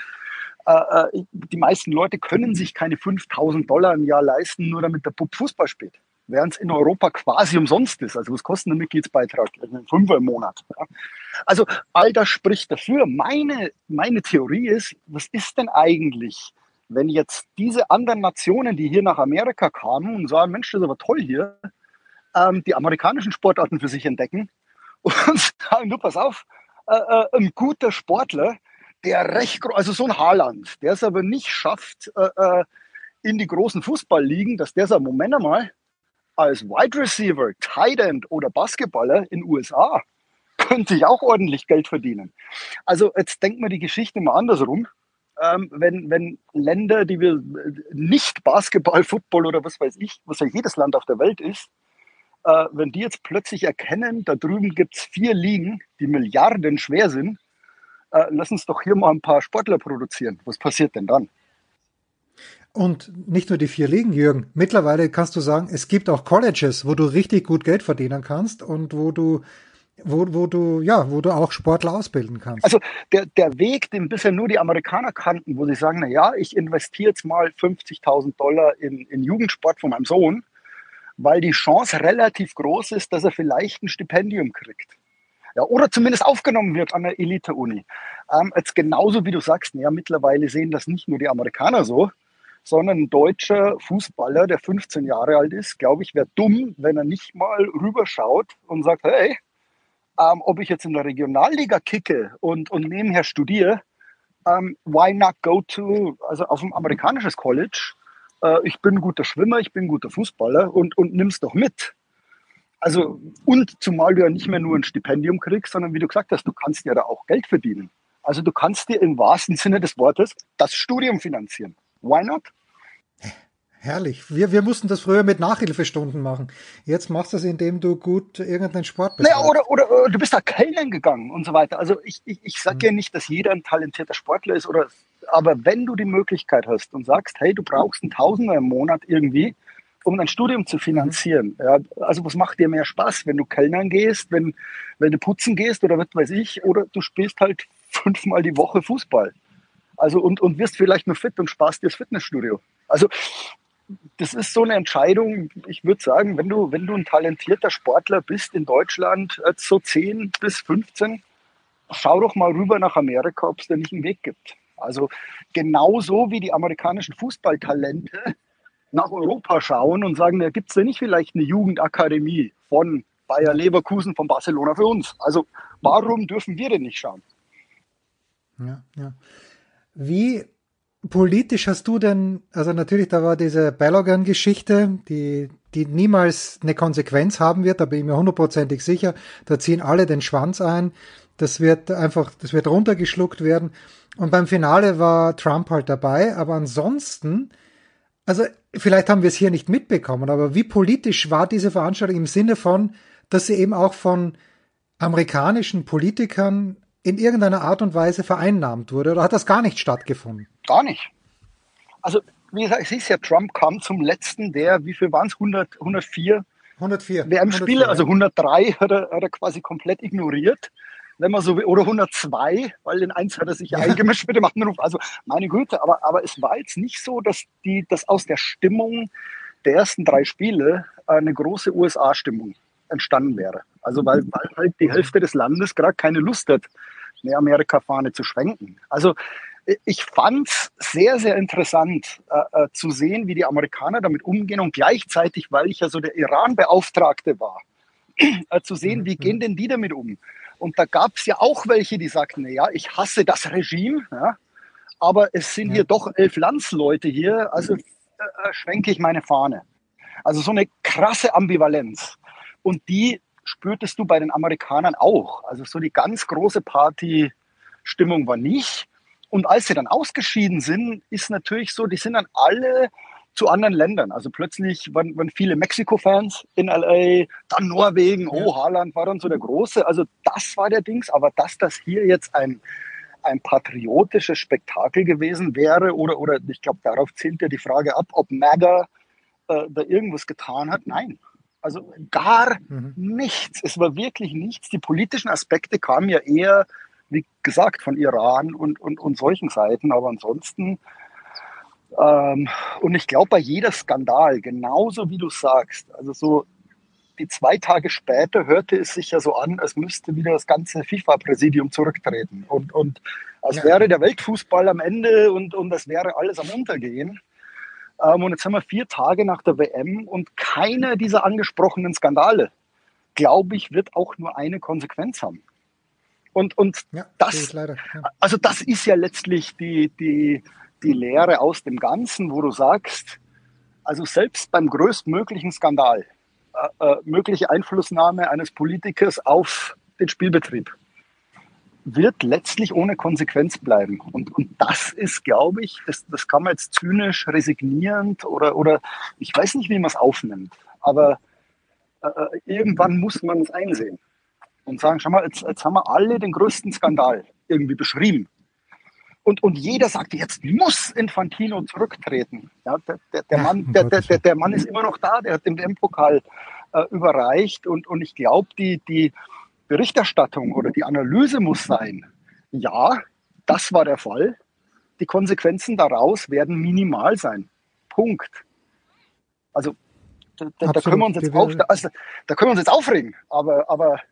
Äh, die meisten Leute können sich keine fünftausend Dollar im Jahr leisten, nur damit der Bub Fußball spielt. Während es in Europa quasi umsonst ist. Also was kostet ein Mitgliedsbeitrag? Ein Fünfer im Monat. Ja. Also all das spricht dafür. Meine, meine Theorie ist, was ist denn eigentlich, wenn jetzt diese anderen Nationen, die hier nach Amerika kamen und sagen, Mensch, das ist aber toll hier, ähm, die amerikanischen Sportarten für sich entdecken und sagen, du pass auf, äh, äh, ein guter Sportler, der recht groß, also so ein Haaland, der es aber nicht schafft, äh, in die großen Fußballligen, dass der sagt, Moment einmal, als Wide Receiver, Tight End oder Basketballer in den U S A könnte ich auch ordentlich Geld verdienen. Also jetzt denkt man die Geschichte mal andersrum. Ähm, wenn, wenn Länder, die wir nicht Basketball, Football oder was weiß ich, was ja jedes Land auf der Welt ist, Äh, wenn die jetzt plötzlich erkennen, da drüben gibt es vier Ligen, die Milliarden schwer sind, äh, lass uns doch hier mal ein paar Sportler produzieren. Was passiert denn dann? Und nicht nur die vier Ligen, Jürgen. Mittlerweile kannst du sagen, es gibt auch Colleges, wo du richtig gut Geld verdienen kannst und wo du, wo, wo du, ja, wo du auch Sportler ausbilden kannst. Also der, der Weg, den bisher nur die Amerikaner kannten, wo sie sagen, na ja, ich investiere jetzt mal fünfzigtausend Dollar in, in Jugendsport von meinem Sohn, weil die Chance relativ groß ist, dass er vielleicht ein Stipendium kriegt. Ja, oder zumindest aufgenommen wird an der Elite-Uni. Ähm, jetzt genauso wie du sagst, ja, mittlerweile sehen das nicht nur die Amerikaner so, sondern ein deutscher Fußballer, der fünfzehn Jahre alt ist, glaube ich, wäre dumm, wenn er nicht mal rüberschaut und sagt, hey, ähm, ob ich jetzt in der Regionalliga kicke und, und nebenher studiere, ähm, why not go to, also auf ein amerikanisches College, äh, ich bin ein guter Schwimmer, ich bin ein guter Fußballer und, und nimm's doch mit. Also, und zumal du ja nicht mehr nur ein Stipendium kriegst, sondern wie du gesagt hast, du kannst ja da auch Geld verdienen. Also du kannst dir im wahrsten Sinne des Wortes das Studium finanzieren. Why not? Herrlich. Wir, wir mussten das früher mit Nachhilfestunden machen. Jetzt machst du es, indem du gut irgendeinen Sport betreibst. Naja, oder, oder, oder du bist da Kellnern gegangen und so weiter. Also ich, ich, ich sage ja nicht, dass jeder ein talentierter Sportler ist, oder, aber wenn du die Möglichkeit hast und sagst, hey, du brauchst einen Tausender im Monat irgendwie, um dein Studium zu finanzieren. Mhm. Ja, also was macht dir mehr Spaß, wenn du Kellnern gehst, wenn, wenn du putzen gehst oder was weiß ich, oder du spielst halt fünfmal die Woche Fußball. Also und, und wirst vielleicht nur fit und sparst dir das Fitnessstudio. Also das ist so eine Entscheidung, ich würde sagen, wenn du, wenn du ein talentierter Sportler bist in Deutschland, so zehn bis fünfzehn, schau doch mal rüber nach Amerika, ob es da nicht einen Weg gibt. Also genauso wie die amerikanischen Fußballtalente nach Europa schauen und sagen, da gibt es ja nicht vielleicht eine Jugendakademie von Bayer Leverkusen, von Barcelona für uns. Also warum dürfen wir denn nicht schauen? Ja, ja. Wie politisch hast du denn, also natürlich, da war diese Balogun-Geschichte, die, die niemals eine Konsequenz haben wird, da bin ich mir hundertprozentig sicher, da ziehen alle den Schwanz ein, das wird einfach, das wird runtergeschluckt werden. Und beim Finale war Trump halt dabei, aber ansonsten, also vielleicht haben wir es hier nicht mitbekommen, aber wie politisch war diese Veranstaltung im Sinne von, dass sie eben auch von amerikanischen Politikern in irgendeiner Art und Weise vereinnahmt wurde, oder hat das gar nicht stattgefunden? Gar nicht. Also, wie gesagt, es ist ja, Trump kam zum letzten der, wie viel waren es, hundert, hundertvier? hundertvier. W M-Spiele, also hundertdrei hat er, hat er quasi komplett ignoriert. Wenn man so will, oder hundertzwei, weil in eins hat er sich ja eingemischt mit dem Anruf. Also, meine Güte, aber, aber es war jetzt nicht so, dass, die, dass aus der Stimmung der ersten drei Spiele eine große U S A-Stimmung entstanden wäre. Also, weil, weil halt die Hälfte des Landes gerade keine Lust hat, eine Amerika-Fahne zu schwenken. Also, ich fand es sehr, sehr interessant äh, zu sehen, wie die Amerikaner damit umgehen und gleichzeitig, weil ich ja so der Iran-Beauftragte war, äh, zu sehen, wie gehen denn die damit um? Und da gab es ja auch welche, die sagten, ja, ich hasse das Regime, ja, aber es sind ja hier doch elf Landsleute hier, also äh, schwenke ich meine Fahne. Also so eine krasse Ambivalenz. Und die spürtest du bei den Amerikanern auch. Also so die ganz große Party-Stimmung war nicht. Und als sie dann ausgeschieden sind, ist natürlich so, die sind dann alle zu anderen Ländern. Also plötzlich waren, waren viele Mexiko-Fans in L A, dann Norwegen, oh, Haaland war dann so der Große. Also das war der Dings. Aber dass das hier jetzt ein, ein patriotisches Spektakel gewesen wäre, oder, oder ich glaube, darauf zielt ja die Frage ab, ob MAGA äh, da irgendwas getan hat. Nein. Also gar mhm. nichts. Es war wirklich nichts. Die politischen Aspekte kamen ja eher, wie gesagt, von Iran und, und, und solchen Seiten. Aber ansonsten, ähm, und ich glaube, bei jeder Skandal, genauso wie du sagst, also so die zwei Tage später hörte es sich ja so an, als müsste wieder das ganze FIFA-Präsidium zurücktreten. Und, und als ja. wäre der Weltfußball am Ende und, und das wäre alles am Untergehen. Ähm, und jetzt haben wir vier Tage nach der W M und keiner dieser angesprochenen Skandale, glaube ich, wird auch nur eine Konsequenz haben. Und, und ja, das, leider, ja. also das ist ja letztlich die, die, die Lehre aus dem Ganzen, wo du sagst, also selbst beim größtmöglichen Skandal, äh, äh, mögliche Einflussnahme eines Politikers auf den Spielbetrieb, wird letztlich ohne Konsequenz bleiben. Und, und das ist, glaube ich, das, das kann man jetzt zynisch, resignierend oder, oder ich weiß nicht, wie man es aufnimmt, aber Äh, irgendwann muss man es einsehen und sagen, schau mal, jetzt, jetzt haben wir alle den größten Skandal irgendwie beschrieben. Und, und jeder sagt, jetzt muss Infantino zurücktreten. Ja, der, der, der, Ja, Mann, um der, der, Gottes der, Willen. der Mann ist immer noch da, der hat den W M-Pokal äh, überreicht. Und, und ich glaube, die, die Berichterstattung oder die Analyse muss sein, ja, das war der Fall. Die Konsequenzen daraus werden minimal sein. Punkt. Also da, da, da können wir uns jetzt auf, da, also, da können wir uns jetzt aufregen, aber, aber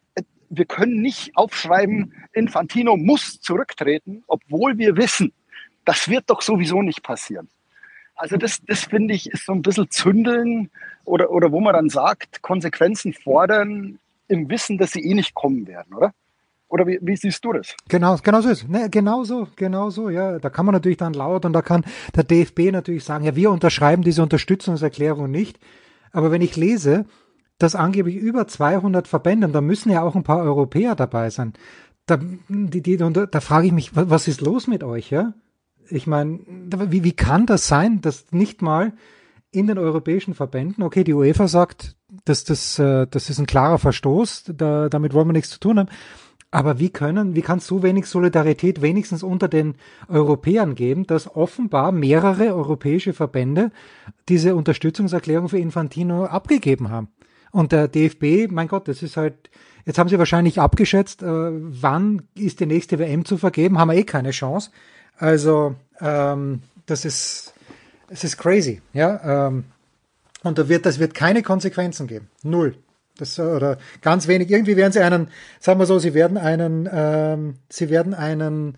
wir können nicht aufschreiben, Infantino muss zurücktreten, obwohl wir wissen, das wird doch sowieso nicht passieren. Also das, das finde ich, ist so ein bisschen Zündeln oder, oder wo man dann sagt, Konsequenzen fordern im Wissen, dass sie eh nicht kommen werden, oder? Oder wie, wie siehst du das? Genau, genau so ist es. Ne, genau so, genau so, ja. Da kann man natürlich dann laut und da kann der D F B natürlich sagen, ja, wir unterschreiben diese Unterstützungserklärung nicht. Aber wenn ich lese, dass angeblich über zweihundert Verbände, und da müssen ja auch ein paar Europäer dabei sein, da, die, die, da, da frage ich mich, was ist los mit euch, ja? Ich meine, wie, wie kann das sein, dass nicht mal in den europäischen Verbänden, okay, die UEFA sagt, dass das, das ist ein klarer Verstoß, da, damit wollen wir nichts zu tun haben, aber wie können, wie kann es so wenig Solidarität wenigstens unter den Europäern geben, dass offenbar mehrere europäische Verbände diese Unterstützungserklärung für Infantino abgegeben haben? Und der D F B, mein Gott, das ist halt, jetzt haben sie wahrscheinlich abgeschätzt, äh, wann ist die nächste W M zu vergeben, haben wir eh keine Chance. Also, ähm, das ist, es ist crazy, ja. Ähm, und da wird, das wird keine Konsequenzen geben. Null. Das, oder ganz wenig. Irgendwie werden sie einen, sagen wir so, sie werden einen, ähm, sie werden einen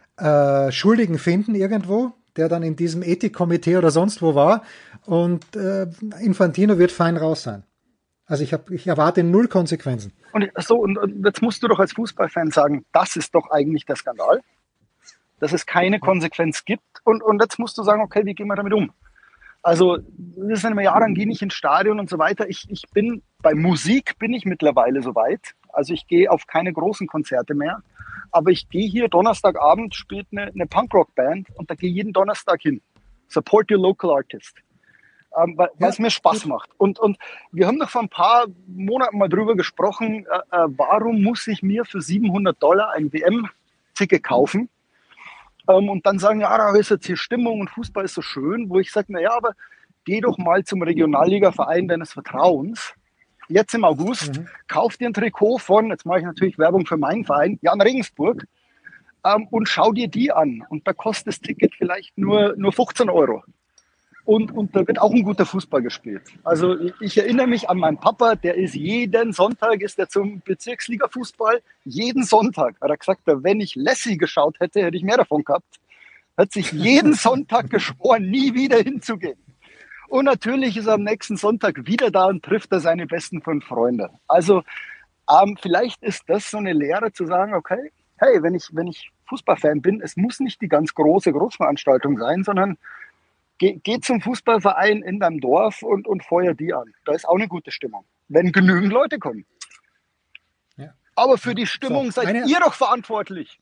äh, Schuldigen finden irgendwo, der dann in diesem Ethikkomitee oder sonst wo war. Und äh, Infantino wird fein raus sein. Also ich, hab, ich erwarte null Konsequenzen. Und so, und, und jetzt musst du doch als Fußballfan sagen, das ist doch eigentlich der Skandal, dass es keine Konsequenz gibt. Und, und jetzt musst du sagen, okay, wie gehen wir damit um? Also, das sind immer, ja, dann gehe ich ins Stadion und so weiter. Ich, ich bin, bei Musik bin ich mittlerweile soweit. Also ich gehe auf keine großen Konzerte mehr. Aber ich gehe hier, Donnerstagabend spielt eine, eine Punkrock-Band und da gehe ich jeden Donnerstag hin. Support your local artist. Ähm, weil ja, es mir Spaß gut. macht. Und, und wir haben doch vor ein paar Monaten mal drüber gesprochen, äh, äh, warum muss ich mir für siebenhundert Dollar ein W M-Ticket kaufen? Ähm, und dann sagen, ja, da ist jetzt hier Stimmung und Fußball ist so schön, wo ich sage, naja, aber geh doch mal zum Regionalliga-Verein deines Vertrauens. Jetzt im August, mhm. kauf dir ein Trikot von, jetzt mache ich natürlich Werbung für meinen Verein, Jan Regensburg, ähm, und schau dir die an. Und da kostet das Ticket vielleicht nur, nur fünfzehn Euro. Und, und da wird auch ein guter Fußball gespielt. Also ich, ich erinnere mich an meinen Papa, der ist jeden Sonntag, ist er zum Bezirksliga-Fußball, jeden Sonntag. Hat er gesagt, wenn ich Lassie geschaut hätte, hätte ich mehr davon gehabt. Hat sich jeden Sonntag geschworen, nie wieder hinzugehen. Und natürlich ist er am nächsten Sonntag wieder da und trifft er seine besten fünf Freunde. Also ähm, vielleicht ist das so eine Lehre zu sagen, okay, hey, wenn ich, wenn ich Fußballfan bin, es muss nicht die ganz große Großveranstaltung sein, sondern Geh, geh zum Fußballverein in deinem Dorf und, und feuer die an. Da ist auch eine gute Stimmung, wenn genügend Leute kommen. Ja. Aber für die Stimmung so, seid eine... ihr doch verantwortlich.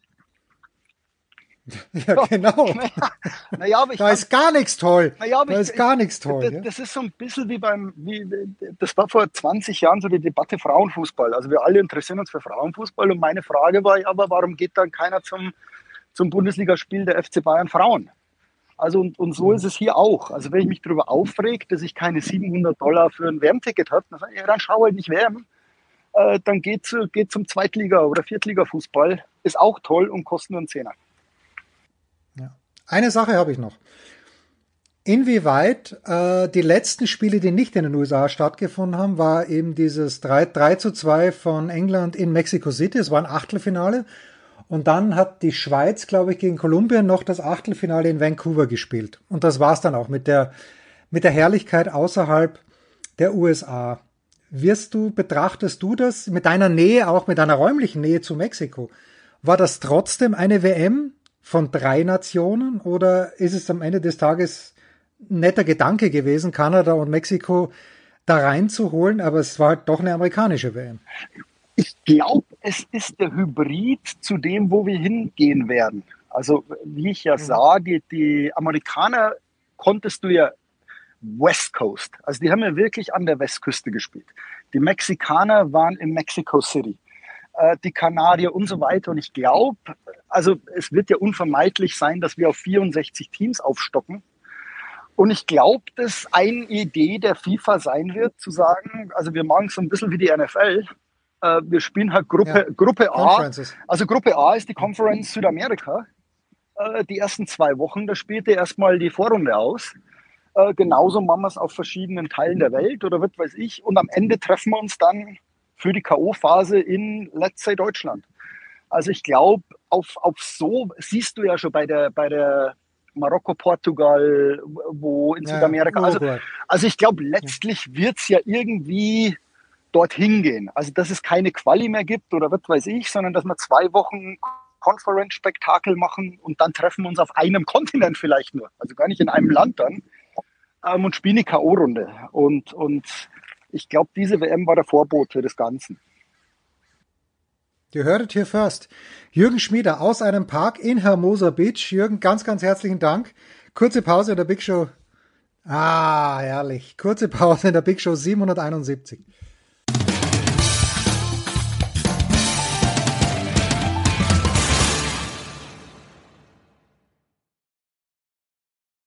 Ja, genau. Naja, naja, aber ich da ist gar nichts toll. Naja, aber da ich, ist gar nichts toll. Das, ja? das ist so ein bisschen wie beim, wie, das war vor zwanzig Jahren so die Debatte Frauenfußball. Also wir alle interessieren uns für Frauenfußball und meine Frage war, aber warum geht dann keiner zum, zum Bundesligaspiel der F C Bayern Frauen? Also und, und so ist es hier auch. Also wenn ich mich darüber aufrege, dass ich keine siebenhundert Dollar für ein W M-Ticket habe, dann sage ich, ja, dann schau halt nicht W M. Äh, dann geht, zu, geht zum Zweitliga- oder Viertliga-Fußball. Ist auch toll und kostet nur einen Zehner. Ja. Eine Sache habe ich noch. Inwieweit äh, die letzten Spiele, die nicht in den U S A stattgefunden haben, war eben dieses drei zu zwei von England in Mexico City. Es war ein Achtelfinale. Und dann hat die Schweiz, glaube ich, gegen Kolumbien noch das Achtelfinale in Vancouver gespielt. Und das war's dann auch mit der, mit der Herrlichkeit außerhalb der U S A. Wirst du, betrachtest du das mit deiner Nähe, auch mit deiner räumlichen Nähe zu Mexiko? War das trotzdem eine W M von drei Nationen oder ist es am Ende des Tages ein netter Gedanke gewesen, Kanada und Mexiko da reinzuholen, aber es war halt doch eine amerikanische W M? Ich glaube, es ist der Hybrid zu dem, wo wir hingehen werden. Also wie ich ja sah, die, die Amerikaner konntest du ja West Coast. Also die haben ja wirklich an der Westküste gespielt. Die Mexikaner waren in Mexico City, äh, die Kanadier und so weiter. Und ich glaube, also es wird ja unvermeidlich sein, dass wir auf vierundsechzig Teams aufstocken. Und ich glaube, dass eine Idee der FIFA sein wird, zu sagen, also wir machen es so ein bisschen wie die N F L. Äh, wir spielen halt Gruppe, ja. Gruppe A. Also Gruppe A ist die Conference Südamerika. Äh, die ersten zwei Wochen, da spielt ihr erstmal die Vorrunde aus. Äh, genauso machen wir es auf verschiedenen Teilen der Welt oder was weiß ich. Und am Ende treffen wir uns dann für die K O-Phase in, let's say, Deutschland. Also ich glaube, auf, auf so siehst du ja schon bei der, bei der Marokko, Portugal, wo in ja, Südamerika. Also, also ich glaube, letztlich wird es ja irgendwie dorthin gehen. Also dass es keine Quali mehr gibt oder was weiß ich, sondern dass wir zwei Wochen Conference-Spektakel machen und dann treffen wir uns auf einem Kontinent vielleicht nur. Also gar nicht in einem Land dann. Ähm, und spielen die K O-Runde. Und, und ich glaube, diese W M war der Vorbote des Ganzen. You heard it here first. Jürgen Schmieder aus einem Park in Hermosa Beach. Jürgen, ganz, ganz herzlichen Dank. Kurze Pause in der Big Show. Ah, herrlich. Kurze Pause in der Big Show siebenhunderteinundsiebzig.